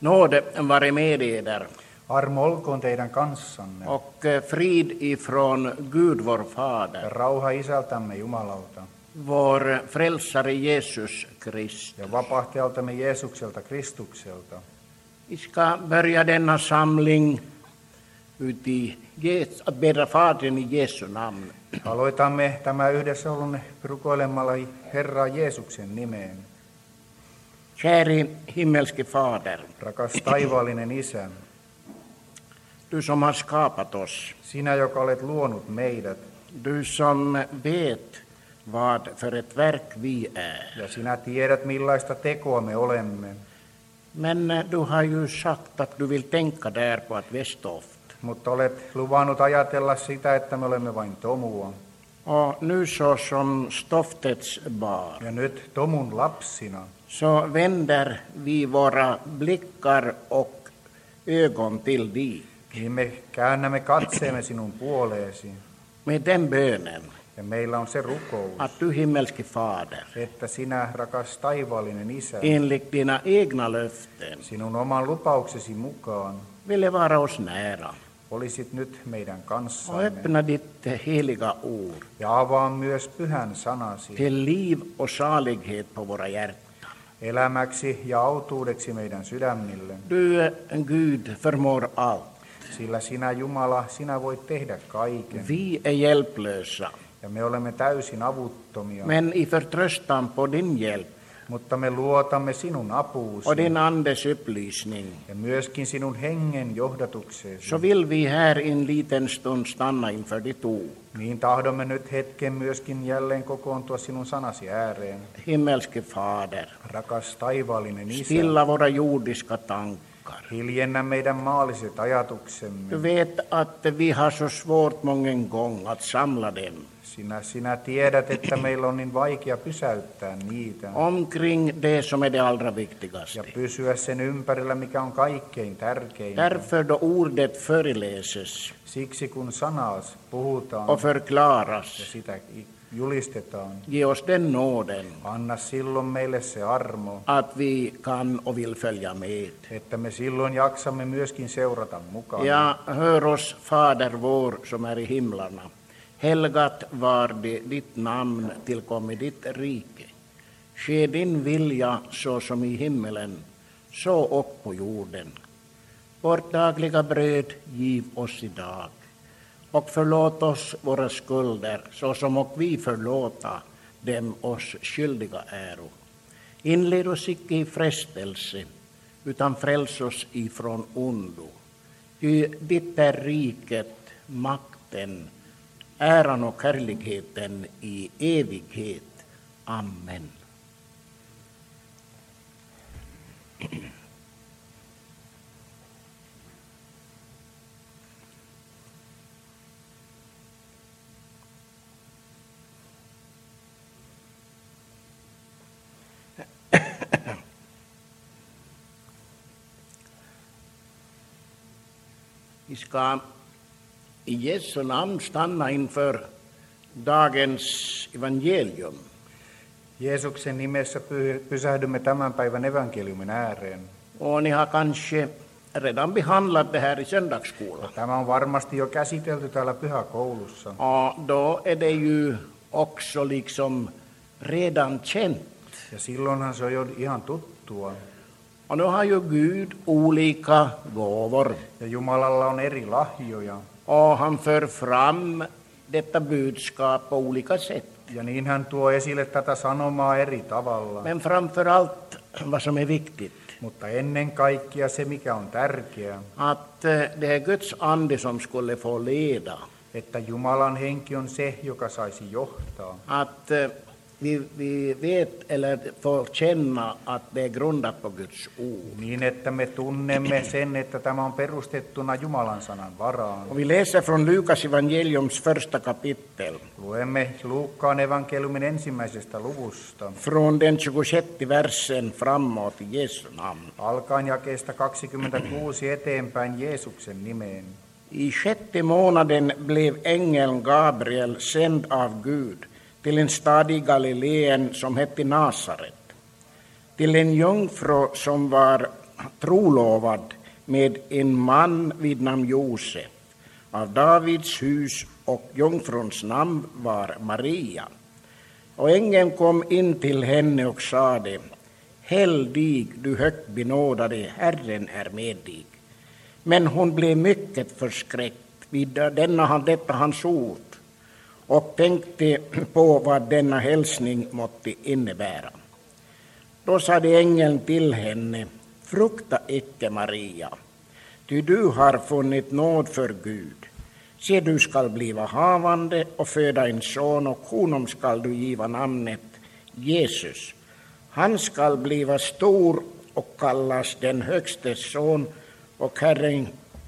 Nåde vare med eder Armo olkoon teidän kanssanne. och frid ifrån Gud vår Ja Fader, rauha Isältämme Jumalalta vår frälsare Jesus Kristus. ja vapahtajaltamme Jeesukselta Kristukselta. Vi ska börja denna samling att bedra Fadern i Jesu namn. Aloitamme tämä yhdessäolon rukoilemalla Herra Jeesuksen nimeen. Käre himmelske Fader, Rakas taivaallinen Isä, du som har skapat oss, sinä, joka olet luonut meidät, du som vet vad för ett verk vi är. ja sinä tiedät, millaista tekoa me olemme. Men du har ju sagt att du vill tänka där på att vi är stoft. Mutta olet luvannut ajatella sitä, että me olemme vain tomua. Och nu så som stoftets barn Ja nyt tomun lapsina så vänder vi våra blickar och ögon till dig niin me käännämme katseemme sinun puoleesi. med den bönen Ja meillä on se rukous, att du himmelske Fader että sinä, rakas taivaallinen Isä, enligt dina egna löften sinun oman lupauksesi mukaan ville vara oss nära olisit nyt meidän och kanssamme. öppna ditt heliga ord Ja avaa myös pyhän sanasi till liv och salighet på våra hjärtan. elämäksi ja autuudeksi meidän sydämille. Du, Gud, förmår allt. Sillä sinä, Jumala, sinä voit tehdä kaiken. Vi är hjälplösa, Ja me olemme täysin avuttomia, men i förtröstan på din hjälp mutta me luotamme sinun apuusi och din andes upplysning ja myöskin sinun hengen johdatukseesi. så vill vi här i en liten stund stanna inför ditt ord. Niin tahdomme nyt hetken myöskin jälleen kokoontua sinun sanasi ääreen. Himmelske Fader, Rakas taivaallinen Isä, stilla våra jordiska tankar. hiljennä meidän maalliset ajatuksemme. Du vet att vi har så svårt mången gång att samla dem Sinä tiedät, että meillä on niin vaikea pysäyttää niitä omkring det som är det allra ja viktigaste. pysyä sen ympärillä, mikä on kaikkein tärkeintä. Därför då ordet föreläses Siksi kun sanas puhutaan och ja förklaras, sitä julistetaan, ge oss den nåden anna silloin meille se armo, att vi kan och vill följa med. että me silloin jaksamme myöskin seurata mukaan. Ja hör oss, Fader vår som är i himlarna. Helgat var det ditt namn, tillkommit ditt rike. Ske din vilja så som i himmelen, så och på jorden. Vårt dagliga bröd giv oss idag. Och förlåt oss våra skulder, så som och vi förlåta dem oss skyldiga äro. Inled oss icke i frestelse, utan fräls oss ifrån ondo. Ty ditt är riket, makten, äran och kärligheten i evighet. Amen. Vi ska i Jesu namn stanna inför dagens evangelium. Jeesuksen nimessä pysähdymme tämän päivän evankeliumin ääreen. Och ni har kanske redan behandlat det här i söndagsskolan. Tämä on varmasti jo käsitelty täällä pyhäkoulussa. Och då är det ju också liksom redan känt. Ja silloinhan se on jo ihan tuttua. Och nu har ju Gud olika gåvor. Ja Jumalalla on eri lahjoja. Och han för fram detta budskap på olika sätt. Ja niin hän tuo esille tätä sanomaa eri tavalla. Men framför allt vad som är viktigt. Mutta ennen kaikkea se, mikä on tärkeää, Att det är Guds ande som skulle få leda. että Jumalan henki on se, joka saisi johtaa. Att vi vet eller får känna att det är grundat på Guds ord. Niin, että me tunnemme sen, että tämä on perustettuna Jumalan sanan varaan. Och vi läser från Lukas evangeliums första kapitel. Luemme Luukkaan evankeliumin ensimmäisestä luvusta, Från den 26 versen framåt i Jesu namn. alkaen jakeesta 26 eteenpäin Jeesuksen nimeen. I 6:e månaden blev ängeln Gabriel sänd av Gud till en stad i Galileen som hette Nasaret, till en jungfru som var trolovad med en man vid namn Josef av Davids hus, och jungfruns namn var Maria. Och ängeln kom in till henne och sade: Heldig, du högt benådade, Herren är med dig. Men hon blev mycket förskräckt vid detta hans ord och tänkte på vad denna hälsning måtte innebära. Då sade ängeln till henne: Frukta icke, Maria, ty du har funnit nåd för Gud. Se, du skall bliva havande och föda en son, och honom skall du giva namnet Jesus. Han skall bliva stor och kallas den högstes son, och Herren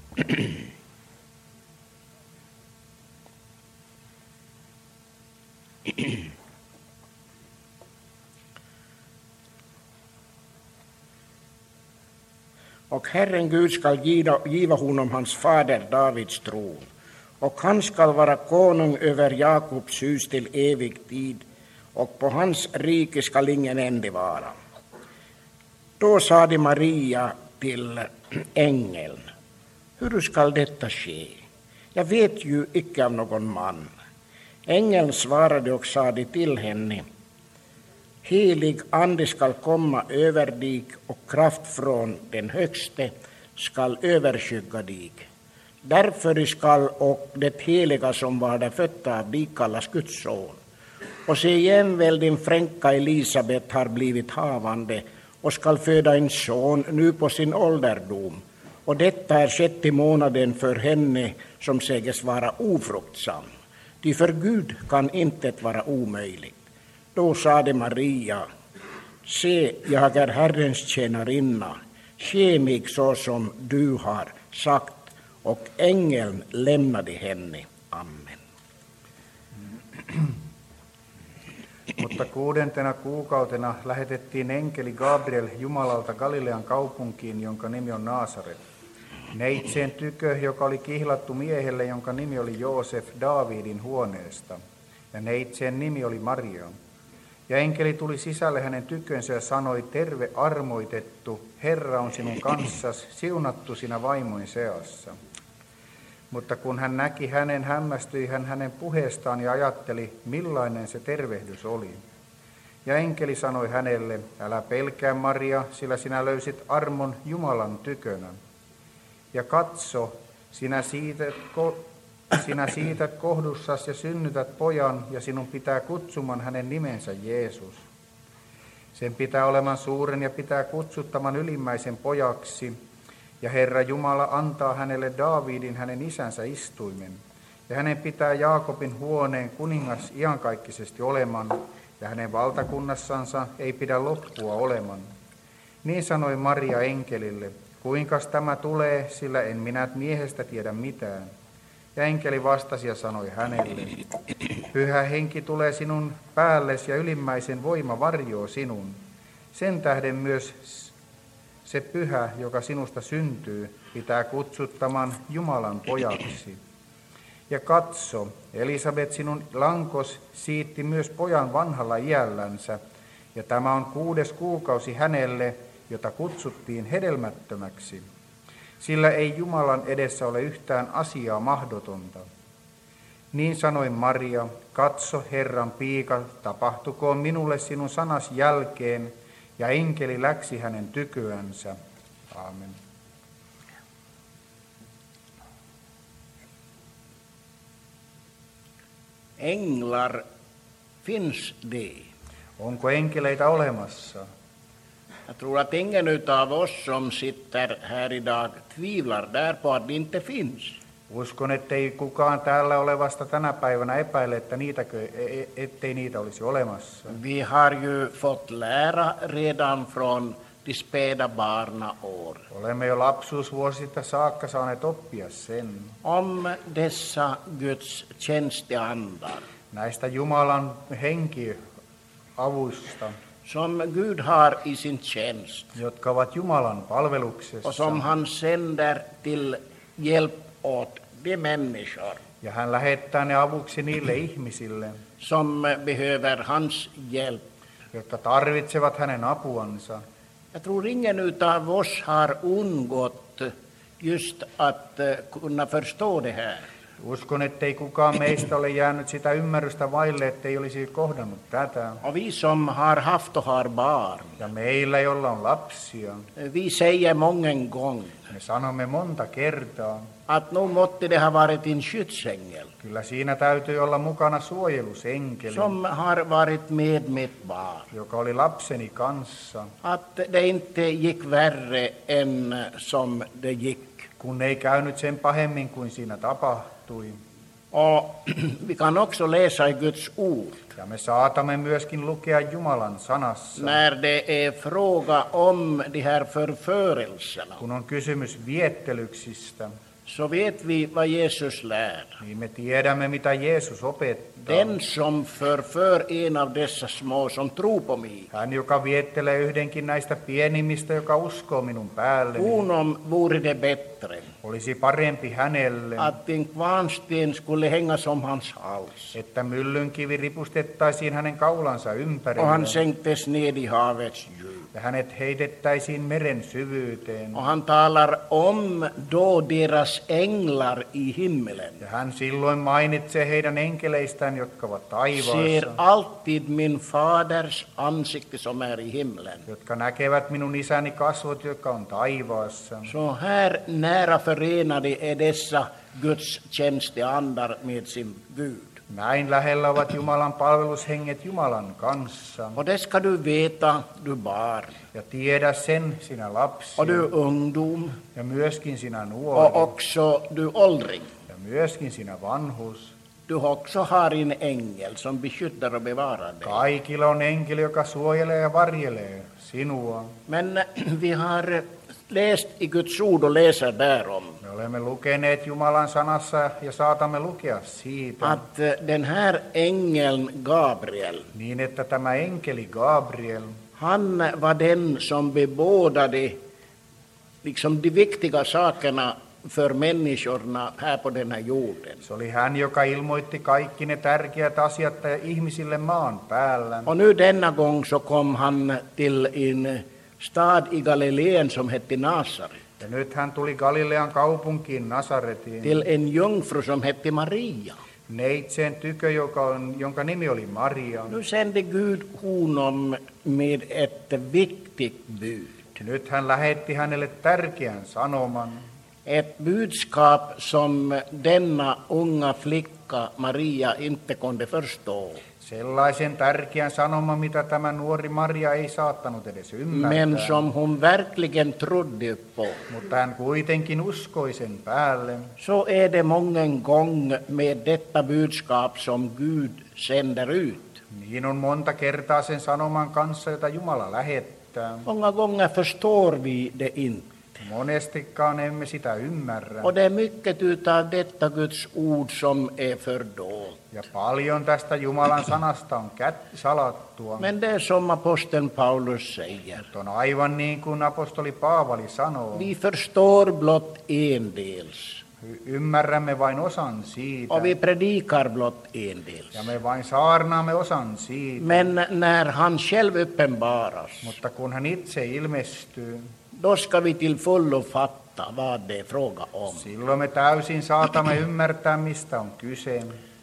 och Herren Gud skall giva honom hans fader Davids tron, och han skall vara konung över Jakobs hus till evig tid, och på hans rike skall ingen ände vara. Då sade Maria till ängeln: Hur skall detta ske? Jag vet ju icke av någon man. Ängeln svarade och sade till henne: Helig ande skall komma över dig, och kraft från den högste skall överskygga dig. Därför skall och det heliga som var där födda av dig kallas Guds son. Och se, jämväl din fränka Elisabet har blivit havande och skall föda en son nu på sin ålderdom. Och detta är 6:e månaden för henne som säges vara ofruktsam. Ty för Gud kan intet vara omöjligt. Då sade Maria: Se, jag är Herrens tjänarinna. Ske mig så som du har sagt. Och ängeln lämnade henne. Amen. Mutta 6. kuukautena lähetettiin enkeli Gabriel Jumalalta Galilean kaupunkiin, jonka nimi on Naasaret, neitseen tykö, joka oli kihlattu miehelle, jonka nimi oli Joosef Daavidin huoneesta, ja neitseen nimi oli Maria. Ja enkeli tuli sisälle hänen tykönsä ja sanoi: Terve armoitettu, Herra on sinun kanssasi, siunattu sinä vaimoin seassa. Mutta kun hän näki hänen, hämmästyi hän hänen puheestaan ja ajatteli, millainen se tervehdys oli. Ja enkeli sanoi hänelle: Älä pelkää, Maria, sillä sinä löysit armon Jumalan tykönä. Ja katso, sinä siität kohdussasi ja synnytät pojan, ja sinun pitää kutsuman hänen nimensä Jeesus. Sen pitää oleman suuren ja pitää kutsuttaman ylimmäisen pojaksi, ja Herra Jumala antaa hänelle Daavidin hänen isänsä istuimen, ja hänen pitää Jaakobin huoneen kuningas iankaikkisesti oleman, ja hänen valtakunnassansa ei pidä loppua oleman. Niin sanoi Maria enkelille: Kuinkas tämä tulee, sillä en minä miehestä tiedä mitään. Ja enkeli vastasi ja sanoi hänelle: Pyhä henki tulee sinun päällesi, ja ylimmäisen voima varjoo sinun. Sen tähden myös se pyhä, joka sinusta syntyy, pitää kutsuttaman Jumalan pojaksi. Ja katso, Elisabet, sinun lankos siitti myös pojan vanhalla iällänsä, ja tämä on 6. kuukausi hänelle, jota kutsuttiin hedelmättömäksi. Sillä ei Jumalan edessä ole yhtään asiaa mahdotonta. Niin sanoi Maria: Katso, Herran piika, tapahtukoon minulle sinun sanas jälkeen. Ja enkeli läksi hänen tyköänsä. Aamen. Änglar, finns det? Onko enkeleitä olemassa? Jag tror att ingen av oss som sitter här idag tvivlar därpå att det inte finns. Uskon, ettei kukaan täällä olevasta tänä päivänä epäile, että ettei niitä olisi olemassa. Vi har ju fått lära redan från de späda barnaår Olemme jo lapsuusvuosista saakka saaneet oppia sen. om dessa Guds tjänsteandar Näistä Jumalan henkiavuista, som Gud har i sin tjänst jotka ovat Jumalan palveluksessa. och som han sänder till hjälp åt de människor Ja hän lähettää ne avuksi niille ihmisille, som behöver hans hjälp. jotka tarvitsevat hänen apuansa. Jag tror ingen utav oss har undgått just att kunna förstå det här. Uskon, ettei kukaan meistä ole jäänyt sitä ymmärrystä vaille, ettei olisi kohdannut tätä. Och vi som har haft och har barn, Ja meillä, jolla on lapsia, vi säger mången gång me sanomme monta kertaa, att nog måtte det ha varit en skyddsängel kyllä siinä täytyy olla mukana suojelusenkeli, som har varit med mitt barn. joka oli lapseni kanssa, Att det inte gick värre än som det gick. kun ei käynyt sen pahemmin kuin siinä tapahtui. Och vi kan också läsa i Guds ord Ja me saatamme myöskin lukea Jumalan sanassa, när det är fråga om de här förförelserna. kun on kysymys viettelyksistä, Så vet vi vad Jesus lär. niin me tiedämme, mitä Jeesus opettaa. Den som förför en av dessa små som tror på mig, Hän, joka viettelee yhdenkin näistä pienimmistä, joka uskoo minun päälleni, honom vore det bättre olisi parempi hänelle, att en kvarnsten skulle hängas om hans hals että myllynkivi ripustettaisiin hänen kaulansa och han ympärille sänktes ned i havets djup. ja hänet heitettäisiin meren syvyyteen. Och han talar om då deras änglar i himmelen Ja hän silloin mainitsee heidän enkeleistään, jotka ovat ser taivaassa, alltid min faders ansikte som är i himlen. jotka näkevät minun isäni kasvot, jotka on taivaassa. Så här nära förenade är dessa Guds tjänsteandar med sin Gud. Näin lähellä ovat Jumalan palvelushenget Jumalan kanssa. Och det ska du veta, du barn, Ja tiedä sen, sinä lapsi, och du ungdom, ja myöskin sinä och nuori, också du åldring. ja myöskin sinä vanhus. Du också har en ängel som beskyddar och bevarar dig. Kaikilla on enkeli, joka suojelee ja varjelee sinua. Men vi har läst i Guds ord och läser därom Me olemme lukeneet Jumalan sanassa ja saatamme lukea siitä, att den här ängeln Gabriel, niin että tämä enkeli Gabriel, han var den som bebådade liksom de viktiga sakerna för människorna här på den här jorden. se oli hän, joka ilmoitti kaikki ne tärkeät asiat ihmisille maan päällä. Och nu denna gång så kom han till en stad i Galileen som hette Nasaret, Ja nyt hän tuli Galilean kaupunkiin Nasaretiin, till en jungfru som hette Maria. neitseen tykö, jonka nimi oli Maria. Nu sände Gud honom med ett viktigt bud. Nyt hän lähetti hänelle tärkeän sanoman, Ett budskap som denna unga flicka Maria inte kunde förstå, sellaisen tärkeän sanoman, mitä tämä nuori Maria ei saattanut edes men ymmärtää. som hon verkligen trodde på. Mutta hän kuitenkin uskoi sen päälle. Så är det mången gång med detta budskap som Gud sänder ut. Niin on monta kertaa sen sanoman kanssa, jota Jumala lähettää. Många gånger förstår vi det inte. Monestikaan emme sitä ymmärrä. Och det är mycket utav detta Guds ord som är fördolt. Ja paljon tästä Jumalan sanasta on salattua. Men det är som aposteln Paulus säger. Mutta on aivan niin kuin apostoli Paavali sanoo. Vi förstår blott endels. Ymmärrämme vain osan siitä. Och vi predikar blott endels. Ja me vain saarnaamme osan siitä. Men när han själv uppenbaras, Mutta kun hän itse ilmestyy, då ska vi till fullo fatta vad det är fråga om. silloin me täysin saatamme ymmärtää, mistä on kyse.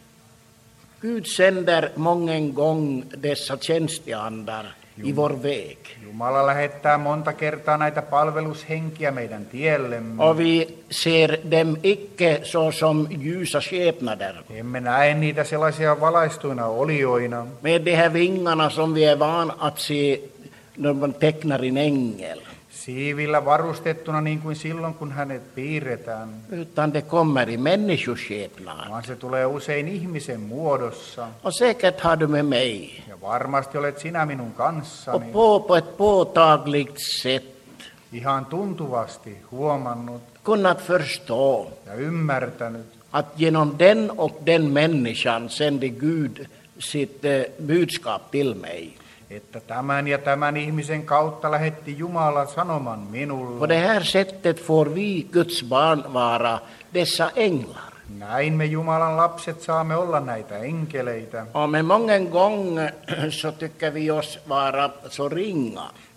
Gud sänder mången gång dessa tjänsteandar i vår väg. Jumala lähettää monta kertaa näitä palvelushenkiä meidän tiellemme. Och vi ser dem icke så som ljusa skepnader Emme näe niitä sellaisia valaistuina olioina, med de här vingarna som vi är van att se när man tecknar en ängel. siivillä varustettuna niin kuin silloin, kun hänet piirretään, Utan det kommer i människoskepnad. vaan se tulee usein ihmisen muodossa. Och säkert har du med mig. Ja varmasti olet sinä minun kanssani Och på ett påtagligt sätt ihan tuntuvasti huomannut kunnat förstå ja ymmärtänyt, att genom den och den människan sände Gud sitt budskap till mig. että tämän ja tämän ihmisen kautta lähetti Jumala sanoman På minulle. det här sättet får vi Guds barn vara dessa änglar. Näin me Jumalan lapset saamme olla näitä enkeleitä. Och med många gånger så tycker vi oss vara så ringa.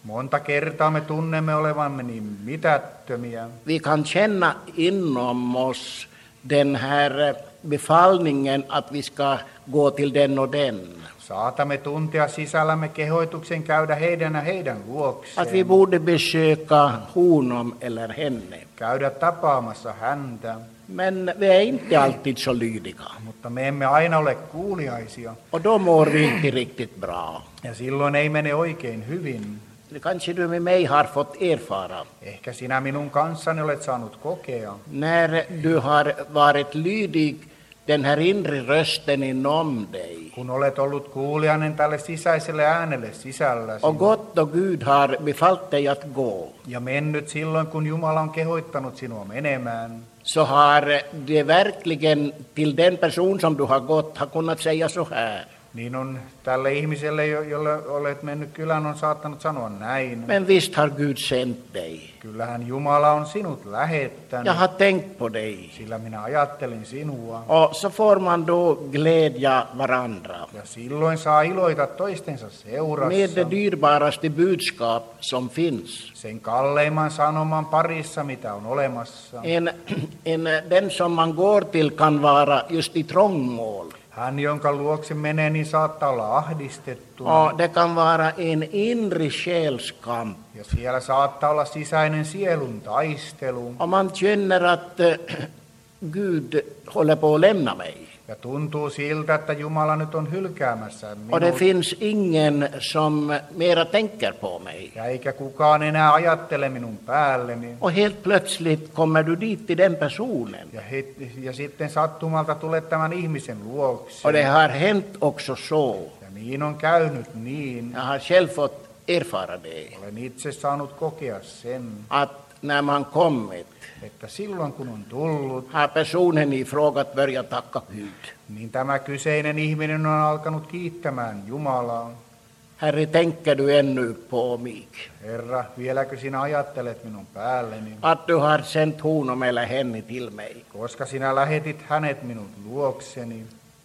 Monta kertaa me tunnemme olevamme niin mitättömiä. Vi kan känna inom oss den här befallningen att vi ska gå till den och den. Saatamme tuntea sisällämme kehoituksen käydä heidän ja heidän Att vi luokseen. borde besöka honom eller henne. Käydä tapaamassa häntä. Men vi är inte alltid så lydiga. Mutta me emme aina ole kuuliaisia. Och då mår vi inte riktigt bra. Ja silloin ei mene oikein hyvin. Kanske du med mig har fått erfara. Ehkä sinä minun kanssani olet saanut kokea. När du har varit lydig den här inre rösten inom dig. Kun olet ollut kuulijainen tälle sisäiselle äänelle sisälläsi. Och gått och Gud har befallt dig att gå. Ja mennyt silloin, kun Jumala on kehottanut sinua menemään. Så har det verkligen till den person som du har gått har kunnat säga så här. Niin on tälle ihmiselle, jolle olet mennyt kylään, on saattanut sanoa näin. Men visst har Gud sänt dig. Kyllähän Jumala on sinut lähettänyt, Jag har tänkt på dig. sillä minä ajattelin sinua. Och så får man då glädja varandra Ja silloin saa iloita toistensa seurassa. med det dyrbaraste budskap som finns. Sen kalleimman sanoman parissa, mitä on olemassa. Den som man går till kan vara just i trångmål. Hän, jonka luokse menee, niin saattaa olla ahdistettu. Och det kan vara en inre själskamp. Ja siellä saattaa olla sisäinen sielun taistelu. Och man känner att Gud håller på att lämna mig. Ja tuntuu siltä, että Jumala nyt on hylkäämässä Och det minut. finns ingen som mera tänker på mig. Ja eikä kukaan enää ajattele minun päälleni. Och helt plötsligt kommer du dit till den personen. Ja sitten sattumalta tulet tämän ihmisen luokse. Och det har hänt också så. Ja niin on käynyt niin. Jag har själv fått erfara det. Olen itse saanut kokea sen, Att när man kommit että silloin kun on tullut, har personen i fråga börjat tacka Gud. niin tämä kyseinen ihminen on alkanut kiittämään Jumalaa. Herre, tänker du ännu på mig? Herra, vieläkö sinä ajattelet minun päälleni? Att du har sänt honom eller henne till mig. Koska sinä lähetit hänet minut luokseni.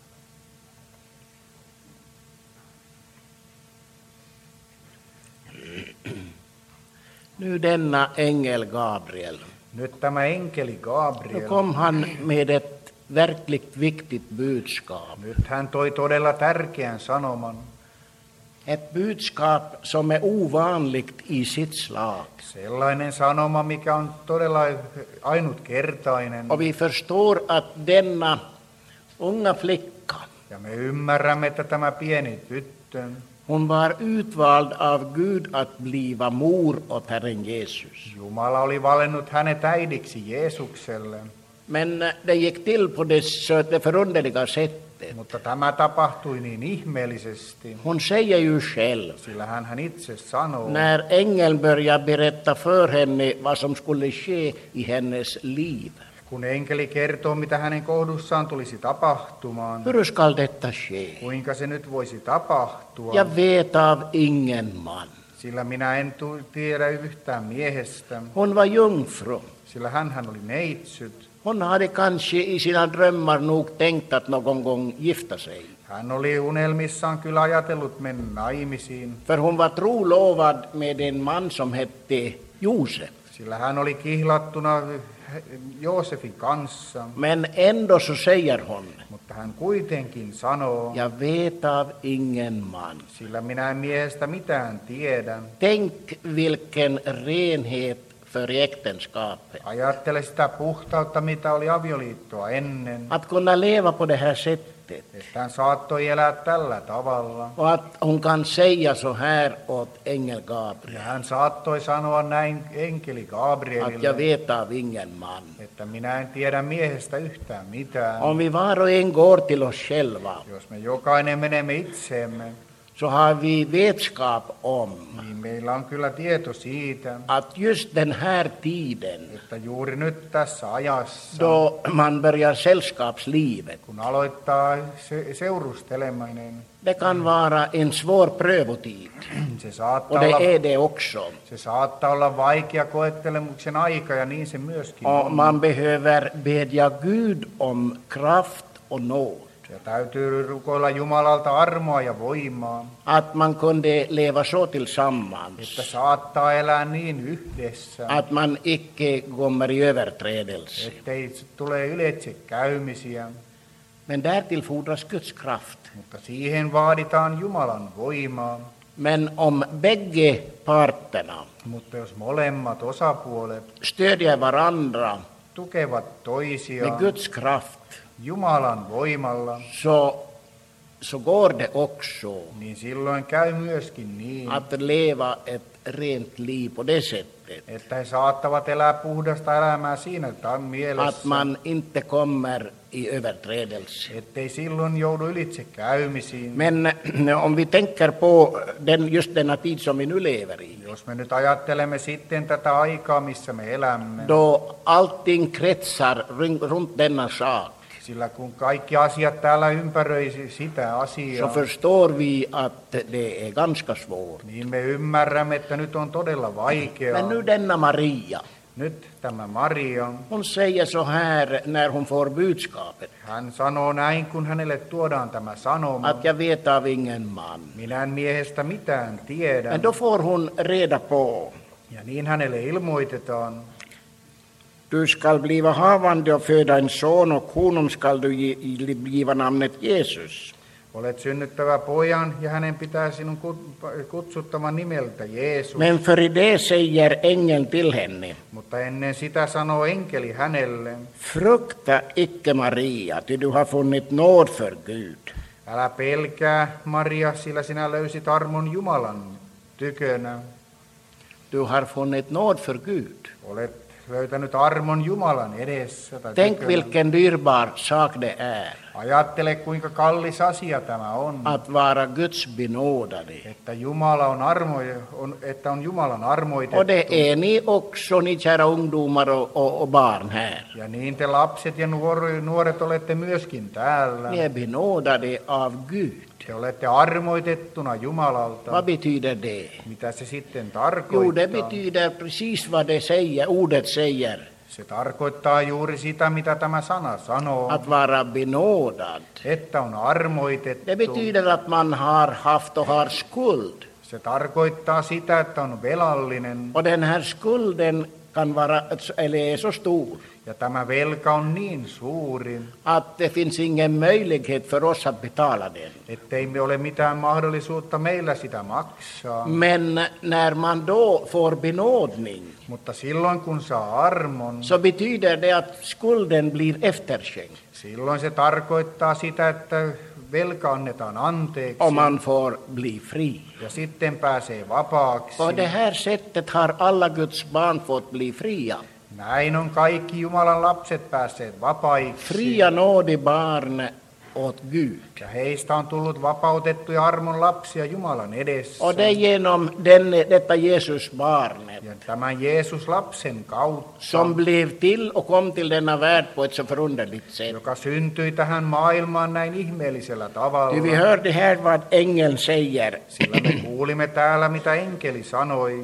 Nu denna ängel Gabriel. Nyt tämä enkeli Nu Gabriel, kom han med ett verkligt viktigt budskap. nyt hän toi todella tärkeän sanoman. Ett budskap som är ovanligt i sitt slag. Sellainen sanoma, mikä on todella ainutkertainen. Och vi förstår att denna unga flicka, Ja me ymmärrämme, että tämä pieni tyttö, hon var utvald av Gud att bliva mor åt Herren Jesus. Jumala oli valinnut hänet äidiksi Jeesukselle. Men det gick till på det förunderliga sättet. Mutta tämä tapahtui niin ihmeellisesti, Hon säger ju själv, sillä hän itse sanoo, när ängeln börjar berätta för henne vad som skulle ske i hennes liv. kun enkeli kertoo, mitä hänen kohdussaan tulisi tapahtumaan, Hur skall detta ske? kuinka se nyt voisi tapahtua, Jag vet av ingen man. sillä minä en tiedä yhtään miehestä, Hon var jungfru. sillä hän oli neitsyt. Hon hade kanske i sina drömmar nog tänkt att någon gång gifta sig. Hän oli unelmissaan kyllä ajatellut mennä naimisiin, För hon var trolovad med en man som hette Josef. sillä hän oli kihlattuna Joosefin kanssa, Men ändå så säger hon, mutta hän kuitenkin sanoo, jag vet av ingen man. sillä minä en miehestä mitään tiedä. Tänk vilken renhet för äktenskapet. Ajattele sitä puhtautta, mitä oli avioliittoa ennen, Att kunna leva på det här sättet. että hän saattoi elää tällä tavalla. Och att hon kan säga så här åt ängel Ja Gabriel. hän saattoi sanoa näin enkeli Att jag Gabrielille, vet av ingen man. että minä en tiedä miehestä yhtään mitään. Om vi var och en går till oss själva, Jos me jokainen menemme itseemme, så har vi vetskap om niin meillä on kyllä tieto siitä, att just den här tiden että juuri nyt tässä ajassa, då man börjar sällskapslivet, kun aloittaa seurusteleminen, det kan vara en svår prövotid. se Och saattaa det olla, är det också. se saattaa olla vaikea koettelemuksen aika, ja niin se myöskin Och on. man behöver bedja Gud om kraft och nåd. Ja täytyy rukoilla Jumalalta armoa ja voimaa, att man kunde leva så tillsammans, että saattaa elää niin yhdessä, att man icke kommer i överträdelse. ettei tule ylitse käymisiä, Men därtill fordras Guds kraft. mutta siihen vaaditaan Jumalan voimaa. Men om bägge parterna Mutta jos molemmat osapuolet stödjer varandra tukevat med toisiaan Guds kraft, Jumalan voimalla, så går det också niin silloin käy myöskin niin, att leva ett rent liv på det sättet että he saattavat elää puhdasta elämää siinä att mielessä, man inte kommer i överträdelse. ettei silloin joudu ylitse käymisiin. Men om vi tänker på just denna tid som vi nu lever i, Jos me nyt ajattelemme sitten tätä aikaa, missä me elämme, då allting kretsar runt denna sak, sillä kun kaikki asiat täällä ympäröisi sitä så asiaa, förstår vi att det är ganska svårt. niin me ymmärrämme, että nyt on todella vaikeaa. Men nu denna Maria, Nyt tämä Maria, hon säger så här när hon får budskapet, hän sanoo näin, kun hänelle tuodaan tämä sanoma. att jag vet av ingen man. Minä en miehestä mitään tiedä. Men då får hon reda på, Ja niin hänelle ilmoitetaan, du skall bliva havande och föda en son och honom skall du giva namnet Jesus. olet synnyttävä pojan ja hänen pitää sinun kutsuttavan nimeltä Jeesus. Men före det säger ängeln till henne, Mutta ennen sitä sanoo enkeli hänelle, frukta icke Maria, ty du har funnit nåd för Gud. älä pelkää Maria, sillä sinä löysit armon Jumalan tykönä. Du har funnit nåd för Gud. Olet löytänyt armon Jumalan edessä tai Tänk tykönä. vilken dyrbar sak det är Ajattele, kuinka kallis asia tämä on, att vara Guds benådade. että Jumala että on Jumalan armoitettu. Och det är ni också, ni kära ungdomar och barn här. Ja niin te lapset ja nuoret olette myöskin täällä. Ni är benådade av Gud. Te olette armoitettuna Jumalalta. Vad betyder det? Mitä se sitten Jo, tarkoittaa? det betyder precis vad det säger, ordet säger. Se tarkoittaa juuri sitä, mitä tämä sana sanoo, Att vara benådad. että on armoitettu. Det betyder att man har haft och har skuld. Se tarkoittaa sitä, että on velallinen. Och den här skulden kan vara, eller är så stor, Ja tämä velka on niin suuri, att det finns ingen möjlighet för oss att betala den. ettei me ole mitään mahdollisuutta meillä sitä maksaa. Men när man då får benådning, Mutta silloin kun saa armon, så betyder det att skulden blir efterskänkt. silloin se tarkoittaa sitä, että velka annetaan anteeksi Och man får bli fri. ja sitten pääsee vapaaksi. På det här sättet har alla Guds barn fått bli fria. Näin on kaikki Jumalan lapset päässeet vapaiksi. Fria nådebarn åt Gud. Ja heistä on tullut vapautettuja armon lapsia Jumalan edessä. Och det är genom detta Jesusbarnet Ja tämän Jeesus lapsen kautta, som blev till och kom till denna värld på ett så förunderligt sätt. joka syntyi tähän maailmaan näin ihmeellisellä Vi tavalla. hörde här vad ängeln säger. Sillä me kuulimme täällä, mitä enkeli sanoi.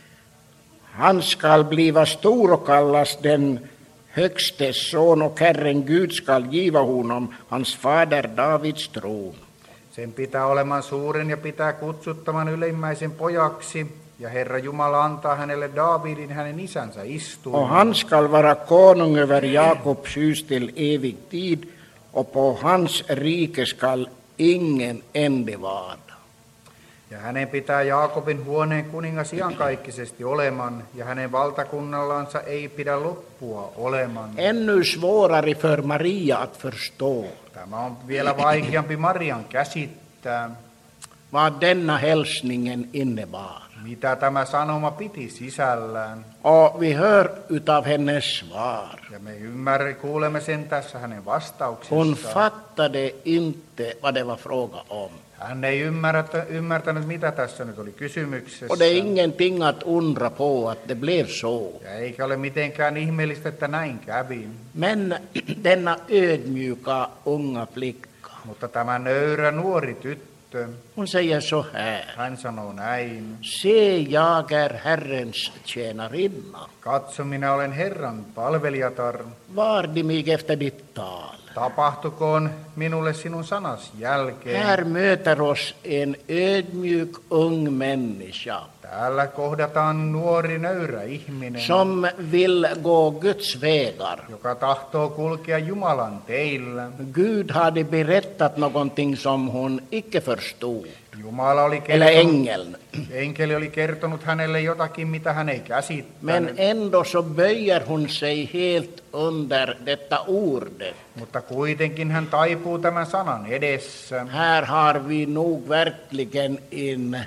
Han skall bliva stor och kallas den högstes son och Herren Gud skall giva honom hans fader Davids tron. Sen pitää olemaan suuren ja pitää kutsuttavan ylimmäisen pojaksi. Ja Herra Jumala antaa hänelle Daavidin hänen isänsä Och istuimen. han skall vara konung över Jakobs hus till evig tid, och på hans rike skall ingen ände vara. Ja hänen pitää Jaakobin huoneen kuningas iankaikkisesti oleman, ja hänen valtakunnallansa ei pidä loppua oleman. Ännu svårare för Maria att förstå Tämä on vielä vaikeampi Marian käsittää, vad denna hälsningen innebar. mitä tämä sanoma piti sisällään. Och vi hör utav hennes svar. Ja me kuulemme sen tässä hänen Hon vastauksessaan. fattade inte vad det var fråga om. Hän ei ymmärtänyt, mitä tässä nyt oli kysymyksessä. Och det är ingenting att undra på att det blev så. Ja eikä ole mitenkään ihmeellistä, että näin kävi. Men denna ödmjuka unga flicka, Mutta tämä nöyrä nuori tyttö, Hon säger så här. Hän sanoo näin. Se, jag är Herrens tjänarinna. Katso, minä olen Herran palvelijatar. Vardi mig efter ditt tal. Tapahtukoon minulle sinun sanas jälkeen. Här möter oss en ödmjuk ung människa Täällä kohdataan nuori nöyrä ihminen, som vill gå Guds vägar. joka tahtoo kulkea Jumalan teillä. Gud hade berättat någonting som hon icke förstod. Jumala oli Eller kertonut, ängeln. enkeli oli kertonut hänelle jotakin, mitä hän ei käsittänyt. Men ändå så böjer hon sig helt under detta ordet. Mutta kuitenkin hän taipuu tämän sanan edessä. Här har vi nog verkligen en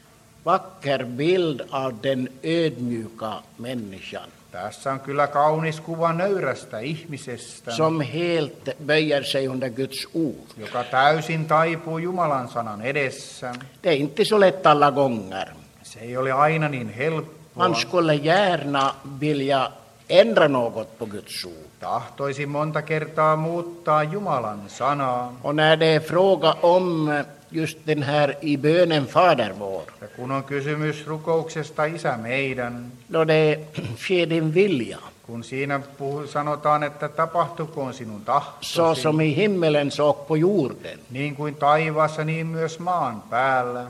vacker bild av den ödmjuka människan Tässä on kyllä kaunis kuva nöyrästä ihmisestä, som helt böjer sig under Guds ord. joka täysin taipuu Jumalan sanan edessä. Det är inte så lätt alla gånger. Se ei ole aina niin helppoa. Man skulle gärna vilja ändra något på Guds ord. Tahtoisi monta kertaa muuttaa Jumalan sanaa. Och när det är fråga om just den här i bönen Fader vår, Ja kun on kysymys rukouksesta Isä meidän, då det sker din vilja, kun siinä sanotaan, että tapahtukoon sinun så tahtosi, som i himmelen så och på jorden, niin kuin taivaassa, niin myös maan päällä,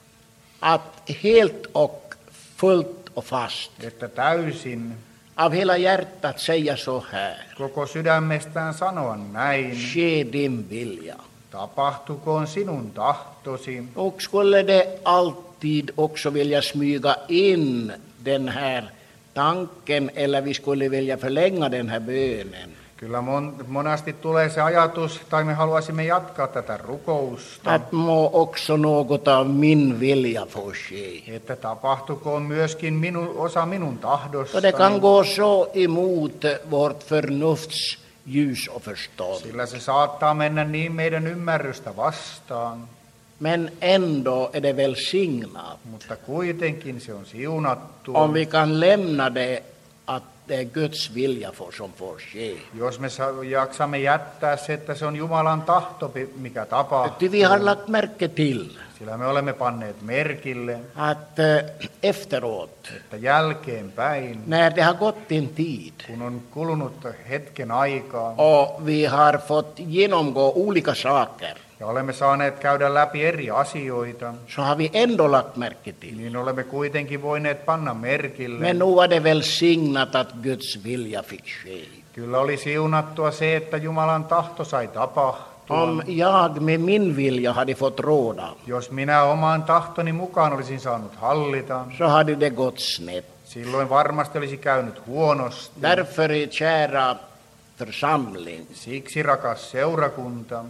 att helt och fullt och fast että täysin av hela hjärtat säga så här: koko sydämestään sanoa näin, ske din vilja. tapahtukoon sinun tahtosi. Och skulle det alltid också vilja smyga in den här tanken, eller vi skulle vilja förlänga den här bönen, Kyllä monasti tulee se ajatus, tai me haluaisimme jatkaa tätä rukousta, att må också något av min vilja få ske. että tapahtukoon myöskin osa minun Och det kan tahdostani, gå så emot vårt förnufts ljus och förstånd. sillä se saattaa mennä niin meidän ymmärrystä vastaan, Men ändå är det välsignat mutta kuitenkin se on siunattu, om vi kan lämna det att det är Guds vilja som får ske. jos me jaksamme jättää se, että se on Jumalan tahto, mikä tapahtuu. Ty vi har lagt märke till Sillä me olemme panneet merkille, att efteråt, että jälkeenpäin, när det har gått en tid kun on kulunut hetken aikaa och vi har fått genomgå olika saker, ja olemme saaneet käydä läpi eri asioita, så har vi ändå lagt märke till. niin olemme kuitenkin voineet panna merkille. Men nu var det välsignat att Guds vilja fick ske. Kyllä oli siunattua se, että Jumalan tahto sai tapahtua. Om jag med min vilja hade fått råda, Jos minä oman tahtoni mukaan olisin saanut hallita, så hade det gått snett. silloin varmasti olisi käynyt huonosti. Därför, kära församling, Siksi, rakas seurakunta,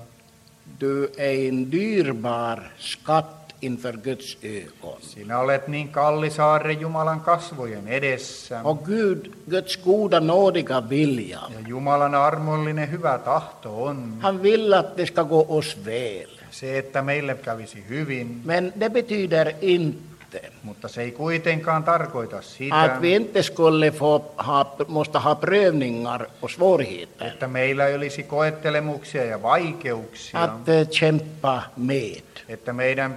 du är en dyrbar skatt inför Guds ögon. sinä olet niin kallis aarre Jumalan kasvojen edessä. Och Guds goda nådiga vilja, Ja Jumalan armollinen hyvä tahto on han vill att det ska gå oss väl. se, että meille kävisi hyvin, Men det betyder inte mutta se ei kuitenkaan tarkoita sitä, att vi inte skulle måste ha prövningar och svårigheter että meillä ei olisi koettelemuksia ja vaikeuksia, att kämpa med. että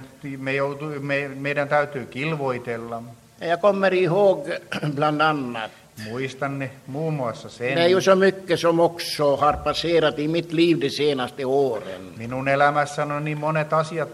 meidän täytyy kilvoitella. Jag kommer ihåg bland annat, Muistan muun muassa det är ju sen, så mycket som också har passerat i mitt liv de senaste åren. minun elämässäni on niin monet asiat,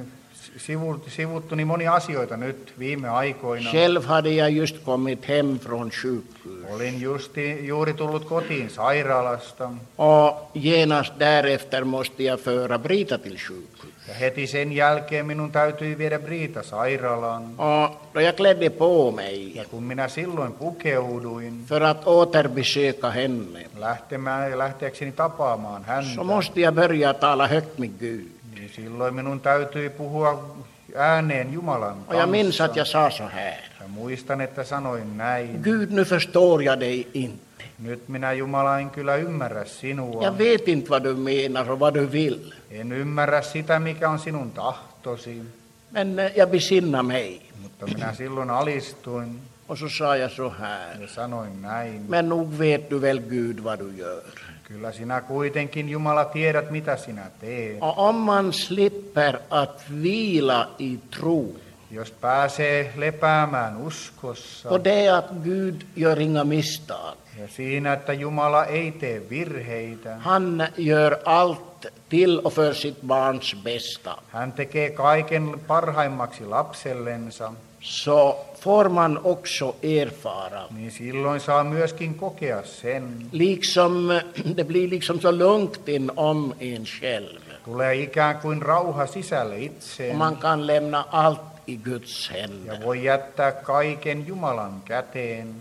sivuttu niin monia asioita nyt viime aikoina. Själv hade jag just kommit hem från sjukhus Olin juuri tullut kotiin sairaalasta och genast därefter måste jag föra Brita till sjukhus. ja heti sen jälkeen minun täytyi viedä Brita sairaalaan. Och då jag klädde på mig Ja kun minä silloin pukeuduin för att återbesöka henne, lähteäkseni tapaamaan så häntä, måste jag börja tala högt med Gud. niin silloin minun täytyi puhua ääneen Jumalan Och jag minns kanssa. att jag sa så här: Ja muistan, että sanoin näin. Gud, nu förstår jag dig inte. Nyt minä, Jumala, en kyllä ymmärrä sinua. Jag vet inte vad du menar och vad du vill. En ymmärrä sitä, mikä on sinun tahtosi. Men jag besinnar mig. Mutta minä silloin alistuin Och så sa jag så här: ja sanoin näin. men nog vet du väl Gud vad du gör. Kyllä sinä kuitenkin, Jumala, tiedät, mitä sinä teet. Och om man slipper att vila i tro, Jos pääsee lepäämään uskossa och det är att Gud gör inga misstag. ja siinä, että Jumala ei tee virheitä, Han gör allt till och för sitt barns bästa. hän tekee kaiken parhaimmaksi lapsellensa, Så får man också erfara. niin silloin saa myöskin kokea sen. Det blir liksom så lugnt inom en själv. Tulee ikään kuin rauha sisälle Och itseen man kan lämna allt i Guds ja händer. voi jättää kaiken Jumalan käteen.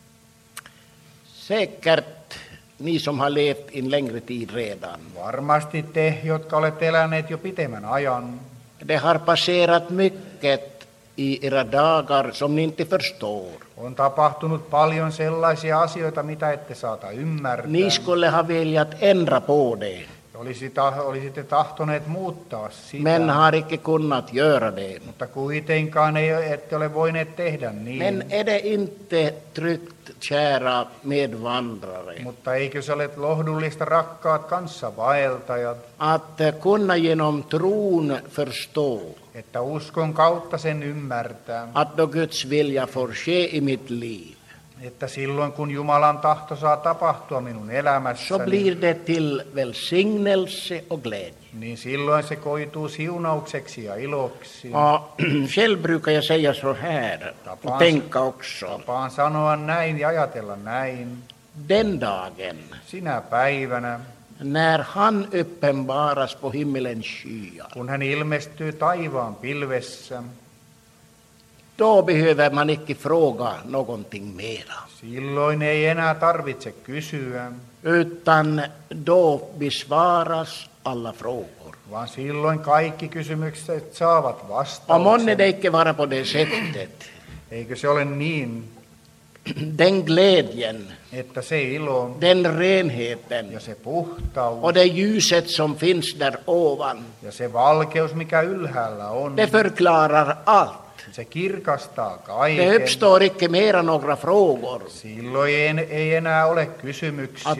Säkert ni som har levt en längre tid redan. Varmasti te, jotka olette eläneet jo pitemmän ajan, Det har passerat mycket i era dagar som ni inte förstår. on tapahtunut paljon sellaisia asioita, mitä ette saata ymmärtää. Ni skulle ha velat ändra på det, Olisitte tahtoneet muuttaa sitä, men har icke kunnat göra det. mutta kuitenkaan ette ole voineet tehdä niin. Men är det inte tryggt, kära medvandrare, Mutta eikö se ole lohdullista, rakkaat kanssavaeltajat, att kunna genom tron förstå että uskon kautta sen ymmärtää, att då Guds vilja får ske i mitt liv, että silloin kun Jumalan tahto saa tapahtua minun så elämässäni, blir det till välsignelse och glädje. niin silloin se koituu siunaukseksi ja iloksi. Och själv brukar jag säga så här, och tänka också, Tapaan sanoa näin ja ajatella näin. den dagen Sinä päivänä, när han uppenbaras på himmelens skyar, kun hän ilmestyy taivaan pilvessä, då behöver man icke fråga någonting mera, silloin ei enää tarvitse kysyä, utan då besvaras alla frågor. vaan silloin kaikki kysymykset saavat Och månne vastauksen. det icke vara på det sättet, Eikö se ole niin, den glädjen, että se ilo den renheten ja se puhtaus och det ljuset som finns där ovan, ja se valkeus, mikä ylhäällä on, det förklarar allt. se kirkastaa Det kaiken. uppstår icke mera några frågor. Silloin ei enää ole Att kysymyksiä.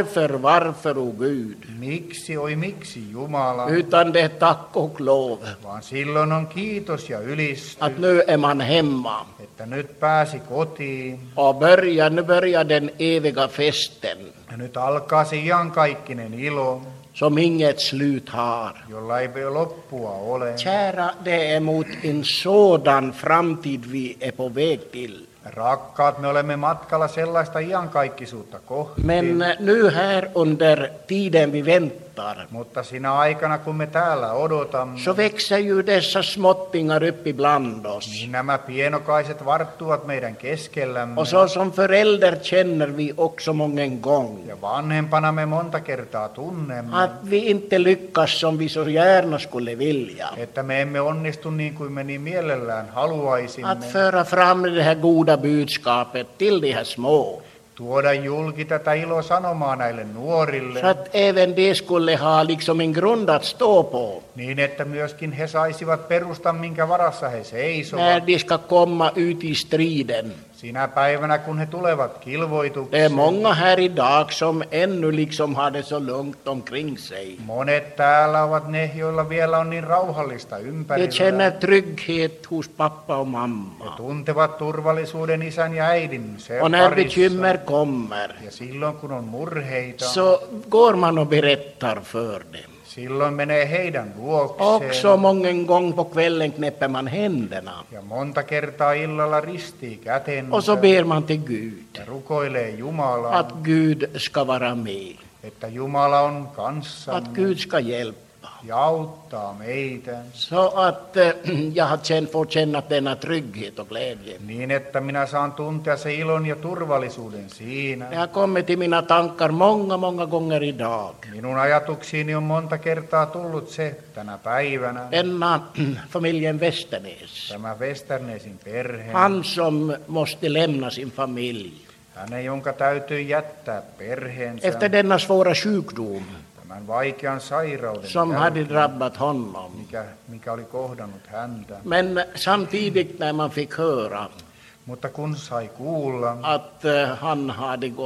varför, o Gud, Miksi, oi miksi Jumala, utan det är tack och lov vaan silloin on kiitos ja ylistys, att nu är man hemma että nyt pääsi kotiin och nu börjar den eviga festen ja nyt alkaa se iankaikkinen ilo, som inget slut har. jolla ei loppua ole. Kära, det är mot en sådan framtid vi är på väg till. Rakkaat, me olemme matkalla sellaista iankaikkisuutta kohti, Men nu här under tiden vi väntar, mutta sinä aikana, kun me täällä odotamme, så växer ju dessa småttingar upp ibland oss. niin nämä pienokaiset varttuvat meidän keskellämme. Och så som förälder känner vi också mången gång Ja vanhempana me monta kertaa tunnemme, att vi inte lyckas som vi så gärna skulle vilja. että me emme onnistu niin kuin me niin mielellään haluaisimme. Att föra fram det här goda budskapet till de här små. Tuoda julki tätä ilosanomaa näille nuorille, Så att även de skulle ha liksom en grund att stå på niin että myöskin he saisivat perustan, minkä varassa he seisovat. när de ska komma ut i striden. Sinä päivänä, kun he tulevat Det är kilvoitukseen. många här idag som ännu liksom har det så lugnt omkring sig. Monet täällä ovat ne, joilla vielä on niin rauhallista De ympärillä. känner trygghet hos pappa och He mamma. tuntevat turvallisuuden isän ja äidin Och när parissa. bekymmer kommer, Ja silloin, kun on murheita, så går man och berättar för dem. silloin menee heidän Också luokseen. många gånger på kvällen knäpper man händerna. Ja monta kertaa illalla ristii kätensä Och så ber man till Gud ja rukoilee Jumalaa, att Gud ska vara med. että Jumala on Att kanssamme Gud ska hjälpa. ja auttaa meitä. Så att jag har fått känna denna trygghet och glädje. Niin, että minä saan tuntea se ilon ja turvallisuuden Det siinä. har kommit till mina tankar många gånger idag. Minun ajatuksiini on monta kertaa tullut se tänä päivänä. Denna familjen Westernes. Tämä Westernesin perhe, Han som måste lämna sin familj hänen jonka täytyy jättää perheensä efter denna svåra sjukdom tämän vaikean sairauden som hade jälkeen, drabbat honom. mikä oli kohdannut häntä. Men samtidigt när man fick höra Mutta kun sai kuulla, att han hade gått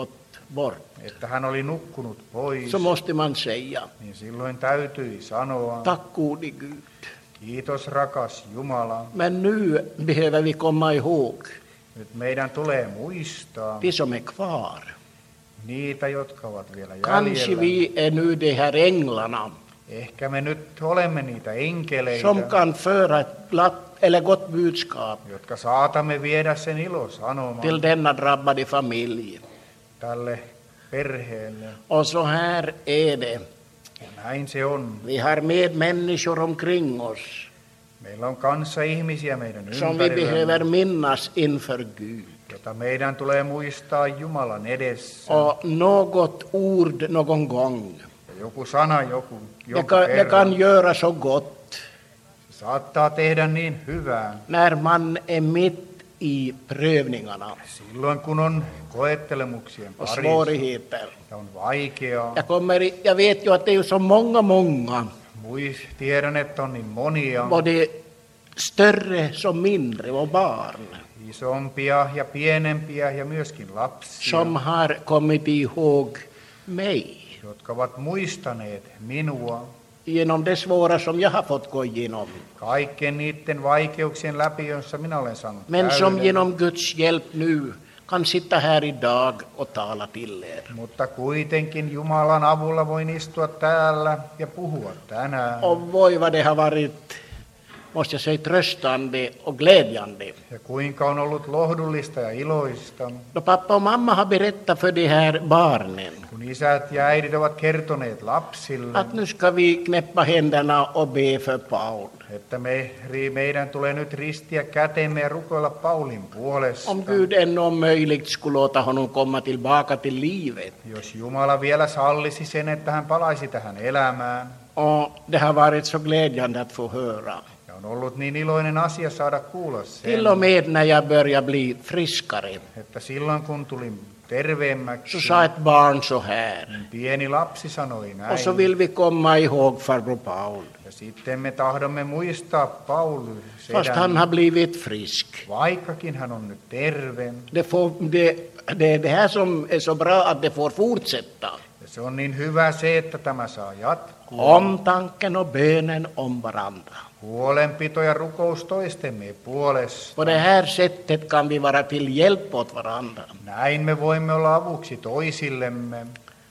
bort, että hän oli nukkunut pois, så måste man säga, niin silloin täytyi sanoa, tack gode Gud. kiitos rakas Jumala. Men nu behöver vi komma ihåg Nyt meidän tulee muistaa de som är kvar. niitä, jotka ovat vielä Kanske jäljellä. vi är nu de här änglarna Ehkä me nyt olemme niitä enkeleitä, som kan föra ett gott budskap jotka saatamme viedä sen ilosanoman till denna drabbade familj. tälle perheelle. Och så här är det. Ja näin se on. Vi har medmänniskor omkring oss Meillä on kanssa ihmisiä meidän som vi behöver ympärillämme, minnas inför Gud. jota meidän tulee muistaa Jumalan edessä. Och något ord någon gång, Ja joku sana joku det kan göra så gott se saattaa tehdä niin hyvää. när man är mitt i prövningarna Silloin kun on koettelemuksien och parissa svårigheter. ja on vaikeaa. Jag vet ju att det är så många, Tiedän, että on niin monia, både större som mindre och barn, isompia ja pienempiä ja myöskin lapsia, som har kommit ihåg mig jotka ovat muistaneet minua genom det svåra som jag har fått gå igenom. kaikkien niiden vaikeuksien läpi, joissa minä olen saanut Men som käydä. genom Guds hjälp nu kan sitta här idag och tala till er. Mutta kuitenkin Jumalan avulla voin istua täällä ja puhua tänään. Och voi vad det har varit, måste jag säga, tröstande och glädjande. Ja kuinka on ollut lohdullista ja iloista, Då pappa och mamma har berättat för de här barnen kun isät ja äidit ovat kertoneet lapsille, att nu ska vi knäppa händerna och be för Paul. että meidän tulee nyt ristiä kätemme ja rukoilla Paulin puolesta. Om Gud ännu om möjligt skulle låta honom komma tillbaka till livet. Jos Jumala vielä sallisi sen, että hän palaisi tähän elämään. Och det har varit så glädjande att få höra. Ja on ollut niin iloinen asia saada kuulla sen, Till och med när jag börjar bli friskare että silloin kun tulin terveemmäksi, så sa ett barn så här. pieni lapsi sanoi näin. Och så vill vi komma ihåg farbror Paul. Ja sitten me tahdomme muistaa Paul Fast han sedän, har blivit frisk. vaikkakin hän on nyt terve. Det är det här som är så bra att det får fortsätta. Ja se on niin hyvä se, että tämä saa jatkua. Omtanken och bönen om varandra. Huolenpito ja rukous toistemme puolesta. På det här sättet kan vi vara till hjälp åt varandra. Näin me voimme olla avuksi toisillemme.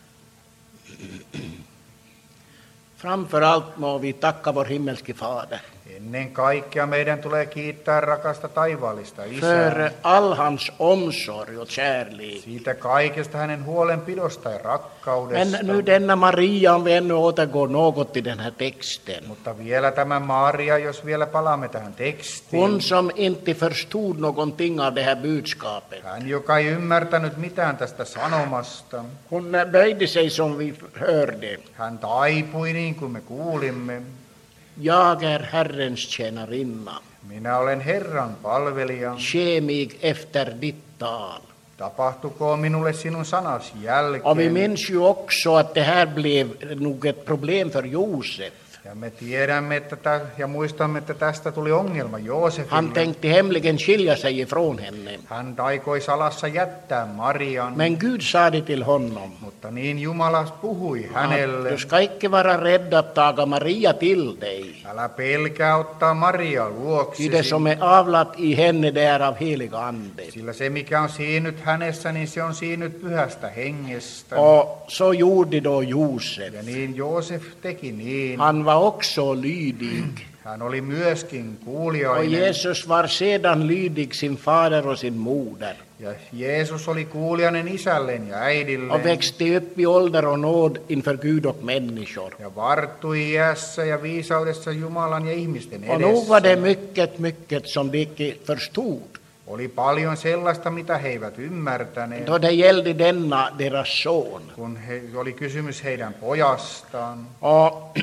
Framför allt må vi tacka vår himmelske fader Ennen kaikkea meidän tulee kiittää rakasta taivaallista för Isää all hans omsorg och kärlek. siitä kaikesta hänen huolenpidosta ja Men rakkaudesta. nu denna Maria, om vi ännu återgår något till den här texten. Mutta vielä tämä Maria, jos vielä palaamme tähän tekstiin. Hon som inte förstod någonting av det här budskapet. Hän, joka ei ymmärtänyt mitään tästä sanomasta. Hon böjde sig som vi hörde. Hän taipui niin kuin me kuulimme. Jag är Herrens tjänarinna. Minä olen Herran palvelija. Ske mig efter ditt tal. Tapahtukoon minulle sinun sanas Och vi jälkeen. minns ju också att det här blev nog ett problem för Josef. Ja me tiedämme ja muistamme, että tästä tuli ongelma Han Joosefille. tänkte hemligen skilja sig ifrån henne. Hän aikoi salassa jättää Marian, Men Gud sa det till honom. mutta niin Jumala puhui Att hänelle. du ska icke vara rädd att taga Maria till dig. Älä pelkää ottaa Maria Ty det luoksesi, som är avlat i henne det är av helig ande. sillä se mikä on siinyt hänessä, niin se on siinyt pyhästä hengestä. Och så gjorde då Josef. Ja niin Joosef teki niin. Han var också lydig. Hän oli myöskin Och kuuliainen. Jesus var sedan lydig sin fader och sin moder. Ja Jeesus oli kuuliainen isälleen ja Och äidilleen. växte upp i ålder och nåd inför Gud och människor. Ja varttui iässä ja viisaudessa Jumalan ja ihmisten Och nog var det edessä. mycket som de icke förstod. Oli paljon sellaista, mitä he eivät ymmärtäneet, Då det gällde denna deras son. kun oli kysymys heidän pojastaan. Och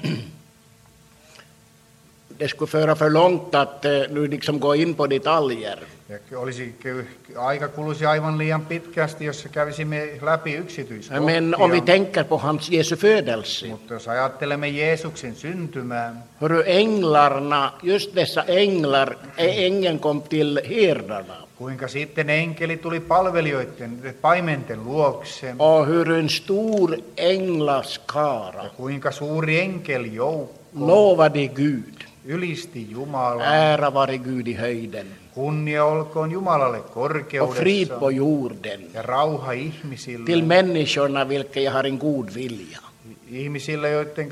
det skulle föra för långt att nu liksom gå in på detaljer. Ja aika kuluisi aivan liian pitkästi, jos kävisimme läpi Men om vi yksityiskohtia. tänker på hans Jesu födelse. Mutta jos ajattelemme Jeesuksen syntymää, Hur änglarna, just dessa änglar, ängeln kom till herdarna. Kuinka sitten enkeli tuli palvelijoiden paimenten luokse. och hur en stor änglaskara Ja kuinka suuri enkeljoukko lovade Gud. ylisti Jumalaa. Ära vare Gud i höjden Kunnia olkoon Jumalalle och frid korkeudessa på jorden ja rauha ihmisille. till människorna vilka jag har en god vilja. Ihmisille,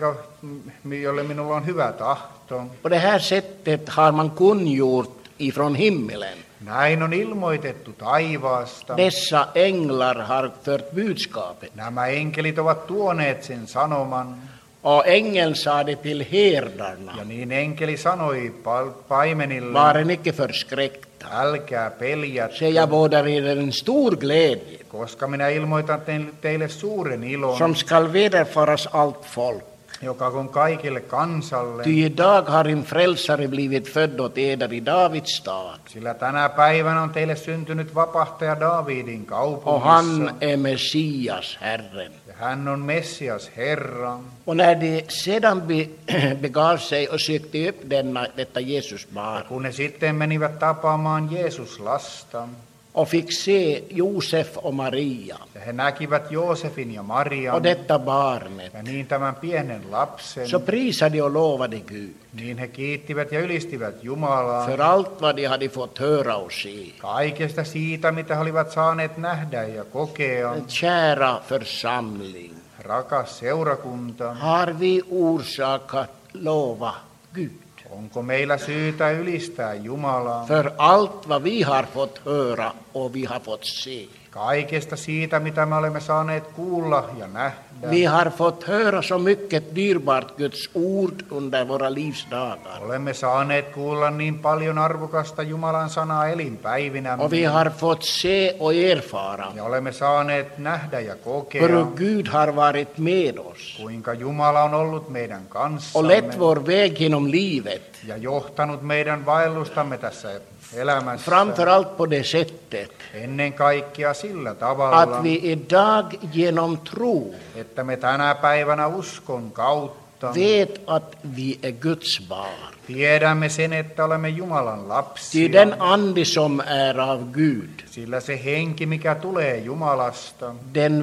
joille minulla on hyvä tahto. På det här sättet har man kungjort ifrån himmelen. Näin on ilmoitettu taivaasta. Dessa änglar har fört budskapet. Nämä enkelit ovat tuoneet sen sanoman. Och ängeln sa det till herdarna. Ja niin enkeli sanoi paimenille, Var icke förskräckta. älkää peljätkö, Se jag bådar er en stor glädje koska minä ilmoitan teille suuren ilon, som skall vederfaras allt folk. joka on kaikille kansalle. Ty idag har en frälsare blivit född åt eder i Davids stad. Sillä tänä päivänä on teille syntynyt vapahtaja Daavidin Och han kaupungissa. är Messias, Herren. Ja hän on Messias, Herra. Och när de sedan begav sig och sökte upp detta Jesus Ja barn kun ne sitten menivät tapaamaan Jeesus lasta, och fick se Josef och Maria ja he näkivät Joosefin ja och Marian, detta barnet, ja niin tämän pienen lapsen, så prisade och lovade Gud niin he kiittivät ja ylistivät Jumalaa för allt vad de hade fått höra och se. kaikesta siitä, mitä he olivat saaneet nähdä ja kokea. Kära församling, Rakas seurakunta, har vi orsak att lova Gud onko meillä syytä ylistää Jumalaa för allt vad vi har fått höra och vi har fått se? kaikesta siitä, mitä me olemme saaneet kuulla ja nähdä? Vi har fått höra så mycket dyrbart Guds ord under våra livsdagar. Olemme saaneet kuulla niin paljon arvokasta Jumalan sanaa elinpäivinämme. Och vi har fått se och erfara Ja olemme saaneet nähdä ja kokea, hur Gud har varit med oss kuinka Jumala on ollut meidän och kanssamme lett vår väg genom livet. ja johtanut meidän vaellustamme tässä elämässä. Framför allt på det sättet Ennen kaikkea sillä tavalla, att vi idag genom tro että me tänä päivänä uskon kautta vet att vi är Guds barn. tiedämme sen, että olemme Jumalan Ty lapsia. den ande som är av Gud, Sillä se henki, mikä tulee Jumalasta,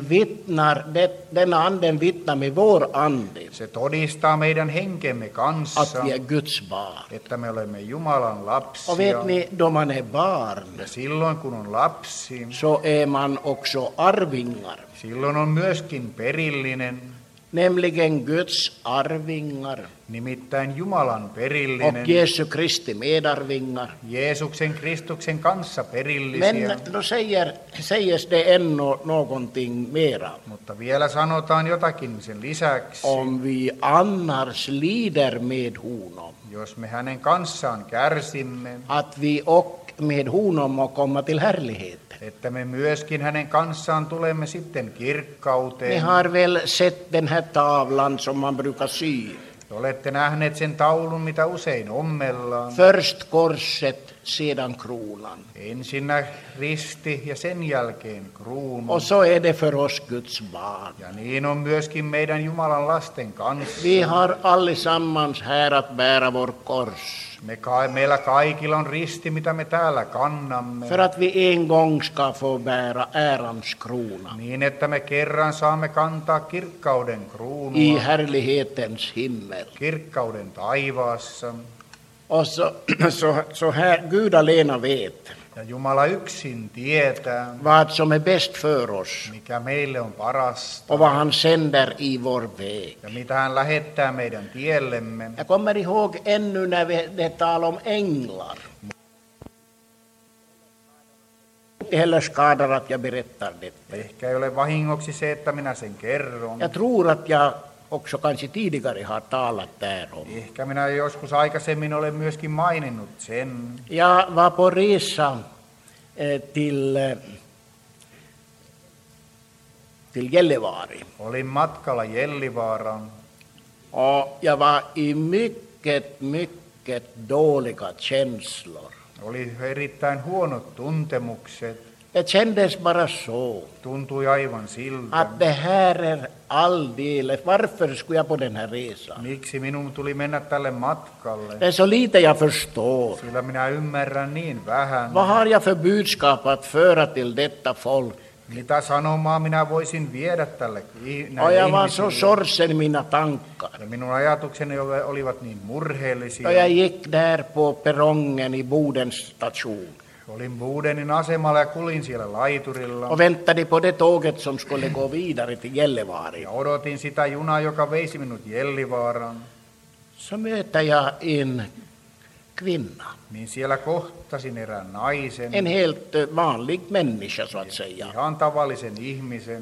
denna anden vittnar med vår ande se todistaa meidän henkemme kanssa, att vi är Guds barn. että me olemme Jumalan Och lapsia. vet ni, då man är barn Ja silloin kun on lapsi, så är man också arvingar, silloin on myöskin perillinen, nämligen Guds arvingar nimittäin Jumalan och perillinen, Jesu Kristi medarvingar. Jeesuksen Kristuksen kanssa Men perillisiä. då sägs det ännu någonting mera. Mutta vielä sanotaan jotakin sen lisäksi. Om vi annars lider med honom, Jos me hänen kanssaan kärsimme, att vi och med honom må komma till härlighet. että me myöskin hänen kanssaan tulemme sitten Ni kirkkauteen. har väl sett den här tavlan som man brukar sy. Te olette nähneet sen taulun, mitä usein ommellaan. Först korset, sedan kronan. Ensinnä risti ja sen jälkeen kruunu. Och så är det för oss Guds barn. Ja niin on myöskin meidän Jumalan lasten kanssa. Vi har allesammans här att bära vår kors. Meillä kaikilla on risti, mitä me täällä kannamme. För att vi en gång ska få bära ärans krona Niin, että me kerran saamme kantaa kirkkauden i kruunua. härlighetens himmel. Kirkkauden taivaassa. Och så här, Gud alena vet Ja Jumala yksin tietää, vad som är bäst för oss mikä meille on parasta. och vad han sänder i vår väg. Ja mitä hän lähettää meidän tiellemme. Jag kommer ihåg ännu när det talar om änglar. Inte heller skadar att jag berättar detta. Ehkä ei ole vahingoksi se, että minä sen kerron. Jag tror att jag också kanske tidigare har talat därom. Ehkä minä joskus aikaisemmin olen myöskin maininnut sen. Jag var på resa till Gällivare Olin matkalla Jellivaaraan. och jag var i mycket dåliga känslor. Oli erittäin huonot tuntemukset. Det kändes bara så Tuntui aivan siltä. att det här är alldeles, varför skulle jag på den här resan? Miksi minun tuli mennä tälle matkalle? Det är så lite jag förstår. Sillä minä ymmärrän niin vähän. Vad har jag för budskap att föra till detta folk? Mitä sanomaa minä voisin viedä tälle Och näille jag var så ihmisille? sorgsen i mina tankar. Ja minun ajatukseni olivat niin murheellisia. Och jag gick där på perrongen i Bodens station Olin Bodenin asemalla ja kulin siellä laiturilla. och väntade på det tåget som skulle gå vidare till Gällivare. Ja odotin sitä junaa, joka veisi minut Jellivaaraan. Så möter jag en kvinna, Niin siellä kohtasin erään naisen, en helt vanlig människa så att säga. ihan tavallisen ihmisen.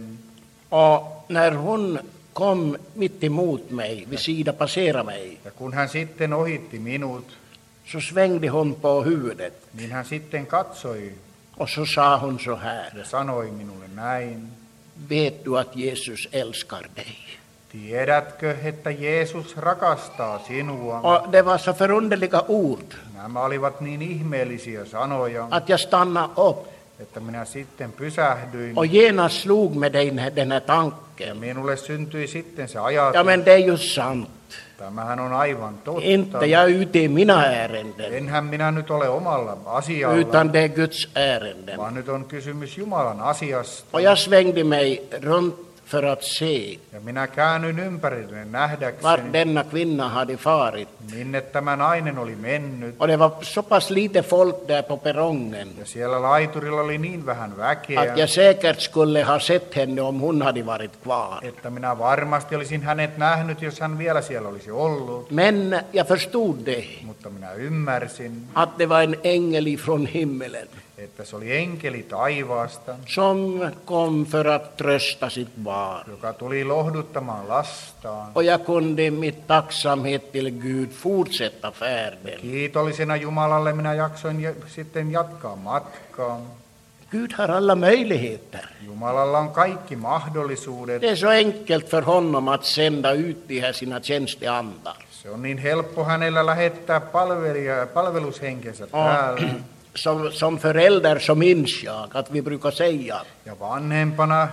Och när hon kom mitt emot mig, vid sida passerade mig, Ja kun hän sitten ohitti minut, så svängde hon på huvudet niin hän sitten katsoi och så sa hon så här: ja sanoi minulle näin. vet du att Jesus älskar dig? Tiedätkö, että Jeesus rakastaa sinua? Och det var så förunderliga ord Nämä olivat niin ihmeellisiä sanoja, att jag stannade upp että minä sitten pysähdyin. och genast slog med den här Ja tanken. minulle syntyi sitten se Ja ajatus, men det är ju sant. tämähän on aivan totta. Inte jag är ute i mina ärenden, Enhän minä nyt ole omalla asialla, utan det är Guds ärenden. vaan nyt on kysymys Jumalan asiasta. Och jag svängde mig runt för att se Ja minä käännyin ympärille vart nähdäkseni, denna kvinna hade farit. minne tämä nainen oli mennyt. Och det var så pass lite folk där på perrongen Ja siellä laiturilla oli niin vähän väkeä, att jag säkert skulle ha sett henne om hon hade varit kvar. että minä varmasti olisin hänet nähnyt, jos hän vielä siellä olisi ollut. Men jag förstod det, Mutta minä ymmärsin, att det var en ängel ifrån himmelen että se oli enkeli taivaasta, som kom för att trösta sitt barn. joka tuli lohduttamaan lastaan. Och jag kunde mitt tacksamhet till Gud fortsätta färden. Kiitollisena Jumalalle minä jaksoin sitten jatkaa matkaa. Gud har alla möjligheter. Jumalalla on kaikki mahdollisuudet. Det är så enkelt för honom att sända ut de här sina tjänsteandar. Se on niin helppo hänellä lähettää palvelushenkensä täällä. Som förälder så minns jag att vi brukar säga Ja vanhempana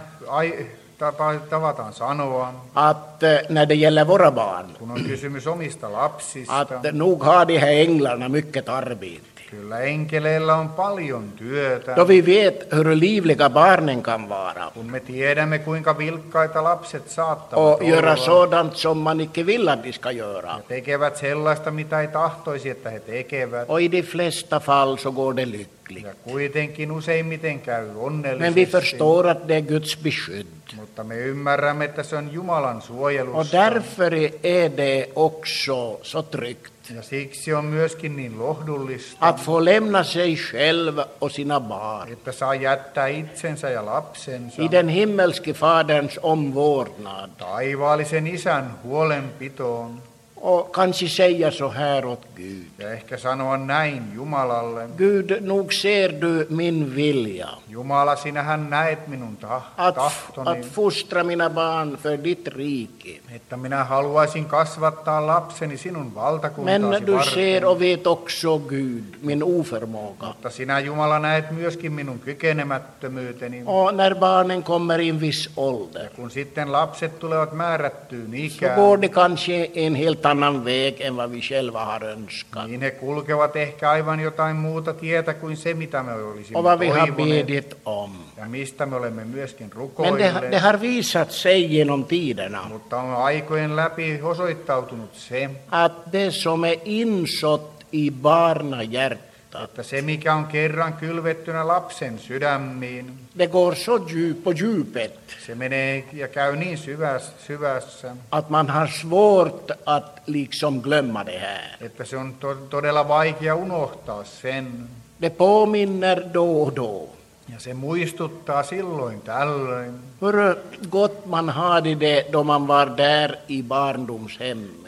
tavataan sanoa, att när det gäller våra barn, kun on kysymys omista lapsista. att nog har de här änglarna mycket arbete. Kyllä enkeleillä on paljon työtä. Då vi vet hur livliga barnen kan vara Kun me tiedämme, kuinka vilkkaita lapset saattavat och göra olla. sådant som man inte vill att de ska göra. Ja tekevät sellaista, mitä ei tahtoisi, että he tekevät. Och i de flesta fall så går det lyckligt. Ja kuitenkin useimmiten käy Men vi onnellisesti. förstår att det är Guds beskydd. Mutta me ymmärrämme, että se on Jumalan Och suojelussa. därför är det också så tryggt Ja siksi on myöskin niin lohdullista, att få lämna sig själv och sina barn että saa jättää itsensä ja lapsensa i den himmelske Faderns omvårdnad. taivaallisen isän huolenpitoon. Och kanske säga så här åt Gud: Ja ehkä sanoa näin Jumalalle. Gud, nog ser du min vilja Jumala, sinähän näet minun tahtoni, att fostra mina barn för ditt rike. että minä haluaisin kasvattaa lapseni sinun Men valtakuntaasi du ser varten. och vet också, Gud, min oförmåga. Mutta sinä, Jumala, näet myöskin minun kykenemättömyyteni. Och när barnen kommer i en viss ålder Kun sitten lapset tulevat määrättyyn så ikään, går det kanske en helt annan väg än vad vi själva har önskat niin he kulkevat ehkä aivan jotain muuta tietä kuin se, mitä me olisimme och vad vi har toivoneet bedit om. ja mistä me olemme myöskin Men rukoilleet. det har visat sig genom tiderna Mutta on aikojen läpi osoittautunut se, att det som är insått i barnahjärtat, että se, mikä on kerran kylvettynä lapsen sydämiin, det går så på djupet se menee ja käy niin syvässä, att man har svårt att liksom glömma det här. että se on todella vaikea unohtaa sen. Det påminner då och då Ja se muistuttaa silloin tällöin, hur gott man hade det då man var där i barndomshemmet.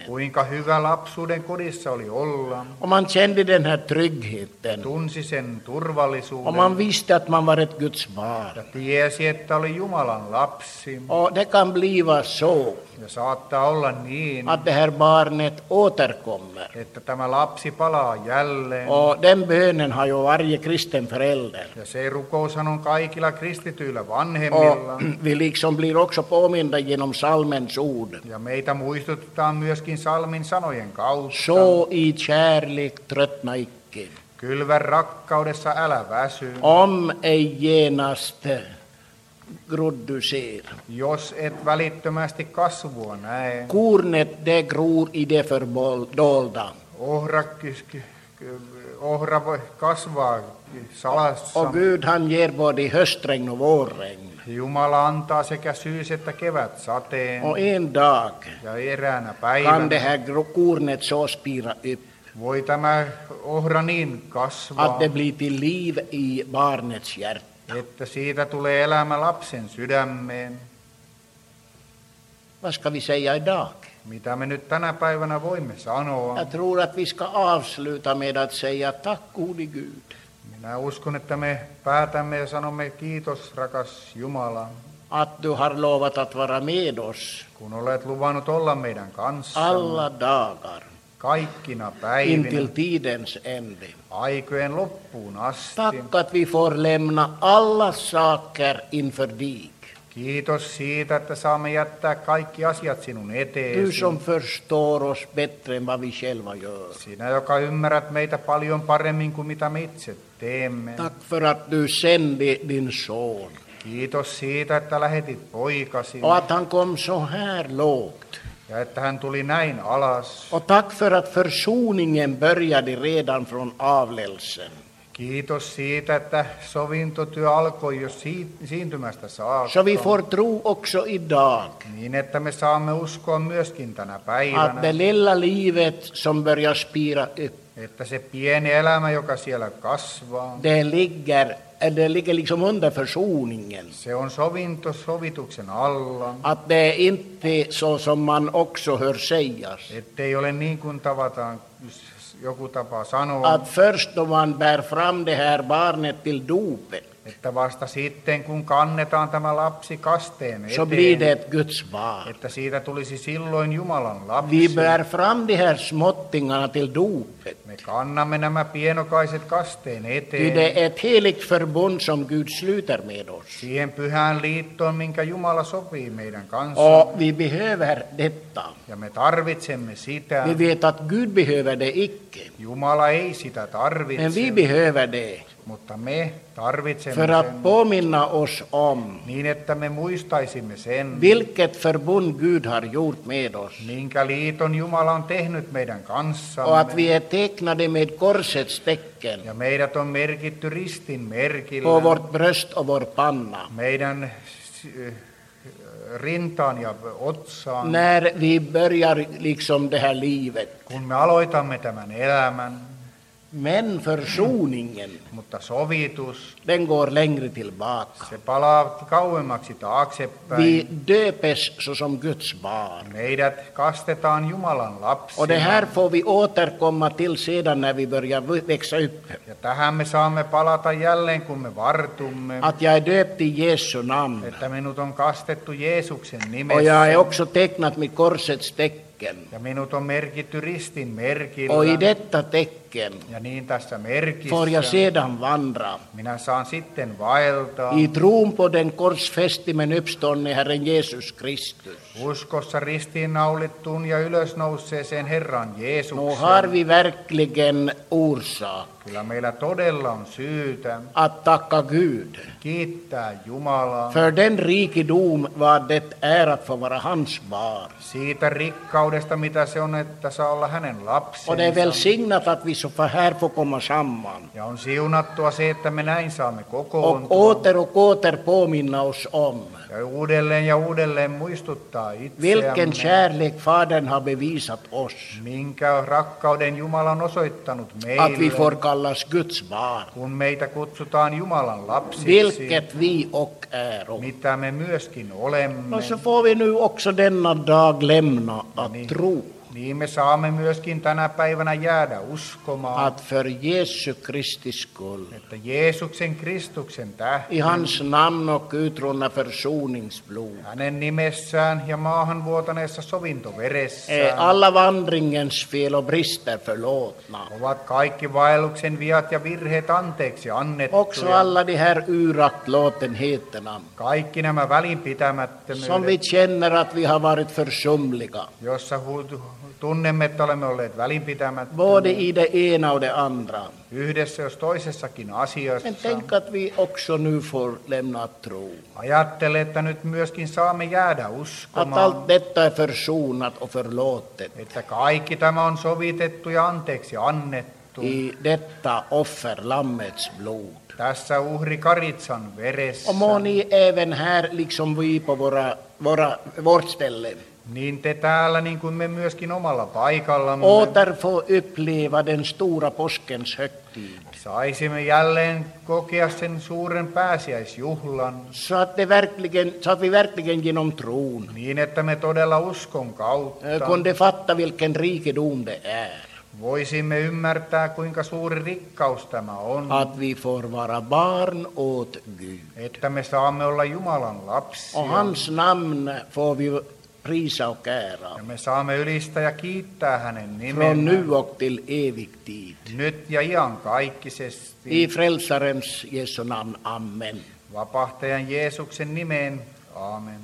Kuinka hyvä lapsuuden kodissa oli olla. Och man kände den här tryggheten. Tunsi sen Och turvallisuuden. man visste att man var ett Guds barn. Ja tiesi, että oli Jumalan lapsi. Och det kan bliva så Ja saattaa olla niin, att det här barnet återkommer. että tämä lapsi palaa jälleen. Och den bönen har ju varje kristen förälder. Ja se rukoushan on kaikilla kristityillä vanhemmilla. Och vi liksom blir också påminda genom salmens ord. Ja meitä muistutetaan myöskin salmin sanojen kautta. Så i kärlek tröttna icke. Kylvä rakkaudessa, älä väsy. Om ej genast grodd du ser. Jos et välittömästi kasvua näe. Kornet det gror i det fördolda. Ohra kasvaa salassa. Och Gud han ger både höstregn och vårregn. Jumala antaa sekä syys- että kevätsateen. Och en dag Ja eräänä kan det päivänä här kornet så spira upp voi tämä ohra niin kasvaa, att det blir till liv i barnets hjärta. että siitä tulee elämä lapsen sydämeen. Vad ska vi säga idag? Mitä me nyt tänä päivänä voimme sanoa? Jag tror att vi ska avsluta med att säga tack gode Gud. Minä uskon, että me päätämme ja sanomme kiitos, rakas Jumala, Att du har lovat att vara med oss kun olet luvannut olla meidän kanssamme alla dagar kaikkina intill päivinä tidens ände. aikojen loppuun asti. Tack att vi får lämna alla saker inför dig. Kiitos siitä, että saamme jättää kaikki asiat sinun Du eteesi. som förstår oss bättre än vad vi själva gör. Sinä, joka ymmärrät meitä paljon paremmin kuin mitä me itse teemme. Tack för att du sände din son. Kiitos siitä, että lähetit poikasi Och att han kom så här lågt. ja että hän tuli näin alas. Och tack för att försoningen började redan från avlelsen. Kiitos siitä, että sovintotyö alkoi jo siintymästä saakka. Så vi får tro också idag Niin, että me saamme uskoa myöskin tänä att päivänä, det lilla livet som börjar spira upp, että se pieni elämä, joka siellä kasvaa, det ligger liksom under försoningen. se on sovituksen alla. Att det är inte så som man också hör sägas. Ettei ole niin kuin tavataan joku tapa sanoa, Att först då man bär fram det här barnet till dopet että vasta sitten kun kannetaan tämä lapsi kasteen så blir det eteen, ett Guds barn. että siitä tulisi silloin Jumalan Vi lapsi. bär fram de här småttingarna till dopet. Me kannamme nämä pienokaiset kasteen Ty eteen det är ett heligt förbund som Gud sluter med oss. siihen pyhään liittoon, minkä Jumala sopii meidän Och kanssaan. vi behöver detta. Ja me tarvitsemme sitä. Vi vet att Gud behöver det icke. Jumala ei sitä Men vi tarvitse, behöver det mutta me tarvitsemme för att sen påminna oss om niin, että me muistaisimme sen, vilket förbund Gud har gjort med oss. minkä liiton Jumala on tehnyt meidän Och att kanssamme. vi är tecknade med korsets tecken Ja meidät on merkitty ristin på merkillä vårt bröst och vår panna. meidän rintaan ja otsaan, När vi börjar liksom det här livet. kun me aloitamme tämän elämän. Men försoningen, Mutta sovitus, den går längre tillbaka. se palaa kauemmaksi taaksepäin. Vi döpes såsom Guds barn. Meidät kastetaan Jumalan Och det lapsina. här får vi återkomma till sedan när vi börjar växa upp. Ja tähän me saamme palata jälleen, kun me vartumme, Att jag är döpt i Jesu namn. että minut on kastettu Jeesuksen Och jag är nimessä. också tecknat med korsets tecken. Ja minut on merkitty ristin Och i merkillä. detta tecken Ja niin tässä får jag merkissä sedan vandra. minä saan sitten vaeltaa I tron på den korsfäste men uppståndne Herren Jesus Kristus. uskossa ristiinnaulittuun ja ylösnouseeseen Herran Nu har Jeesuksen. vi verkligen orsak Kyllä meillä todella on syytä att tacka Gud kiittää Jumalaa för den rikedom vad det är att få vara hans barn. siitä rikkaudesta, mitä se on, että saa olla hänen Och det är lapsensa. välsignat att vi så här får komma samman. Ja on siunattua se, että me näin saamme Och kokoontua åter påminna oss om ja uudelleen muistuttaa vilken itseämme, kärlek Fadern har bevisat oss. minkä rakkauden Jumala on osoittanut Att vi får meille, kallas Guds barn. kun meitä kutsutaan Jumalan lapsiksi, Vilket vi och är. mitä me myöskin olemme. Och så får vi nu också denna dag lämna att tro. Niin me saamme myöskin tänä päivänä jäädä uskomaan, att för Jesu Kristi skull, että Jeesuksen Kristuksen i tähden, hans namn och utrunnna försoningsblod, hänen nimessään ja maahan vuotaneessa är sovintoveressään, alla vandringens fel och brister förlåtna. ovat kaikki vaelluksen viat ja virheet anteeksi Också annettuja. alla de här uraktlåtenheterna Kaikki nämä som välinpitämättömyydet, vi känner att vi har varit försumliga, jossa tunnemme, että olemme olleet välinpitämättömiä, både i det ena och det andra. yhdessä jos toisessakin asiassa. Men tänk att vi också nu får lämna tro. Ajattele, että nyt myöskin saamme jäädä Att uskomaan, allt detta är försonat och förlåtet että kaikki tämä on sovitettu ja anteeksi annettu i detta offer, Lammets blod. tässä uhri Karitsan veressä. Och må ni även här, liksom vi på vårt ställe, Niin te täällä, niin kuin me myöskin omalla paikallamme, åter få uppleva den stora påskens högtid. saisimme jälleen kokea sen suuren pääsiäisjuhlan, Så att vi verkligen genom tron niin että me todella uskon kautta kunde fatta vilken rikedom det är. voisimme ymmärtää, kuinka suuri rikkaus tämä on, Att vi får vara barn åt Gud. että me saamme olla Jumalan Och lapsia. hans namn får vi prisa och ära. Ja me saamme ylistää ja kiittää hänen Från nimensä nu och till evig tid. nyt ja iankaikkisesti. I frälsarens Jesu namn. Amen. Vapahtajan Jeesuksen nimeen. Aamen.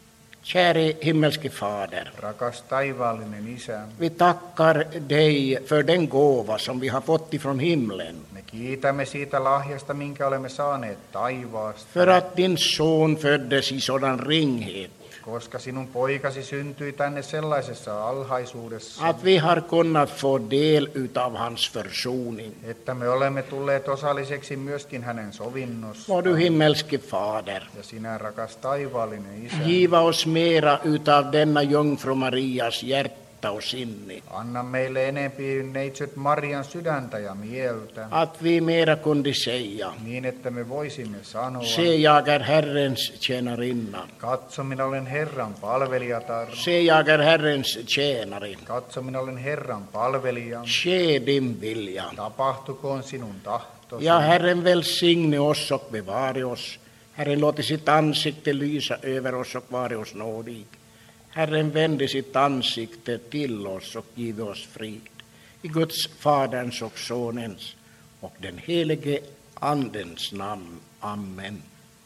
Käre himmelske Fader, Rakas taivaallinen Isä, vi tackar dig för den gåva som vi har fått ifrån himlen. me kiitämme siitä lahjasta, minkä olemme saaneet taivaasta, För att din son föddes i sådan ringhet. koska sinun poikasi syntyi tänne sellaisessa alhaisuudessa, Att vi har kunnat få del utav hans försoning. että me olemme tulleet osalliseksi myöskin hänen sovinnossa. Må du himmelske Fader, Ja sinä, rakas taivaallinen Isä, giva oss mera utav denna jungfru Marias hjärta och sinne. anna meille enempi neitsyt Marian sydäntä ja mieltä, Att vi mera kunde säga, niin että me voisimme sanoa, se jag är Herrens tjänarinna, katso, minä olen Herran palvelijatar, se jag är Herrens tjänare, katso, minä olen Herran palvelija, ske din vilja. tapahtukoon sinun tahtosi. Ja Herren välsigne oss och bevare oss. Herren låter sitt ansikte lysa över oss och vare oss nådig. Herren vände sitt ansikte till oss och give oss frid. I Guds, Faderns och Sonens och den helige Andens namn. Amen.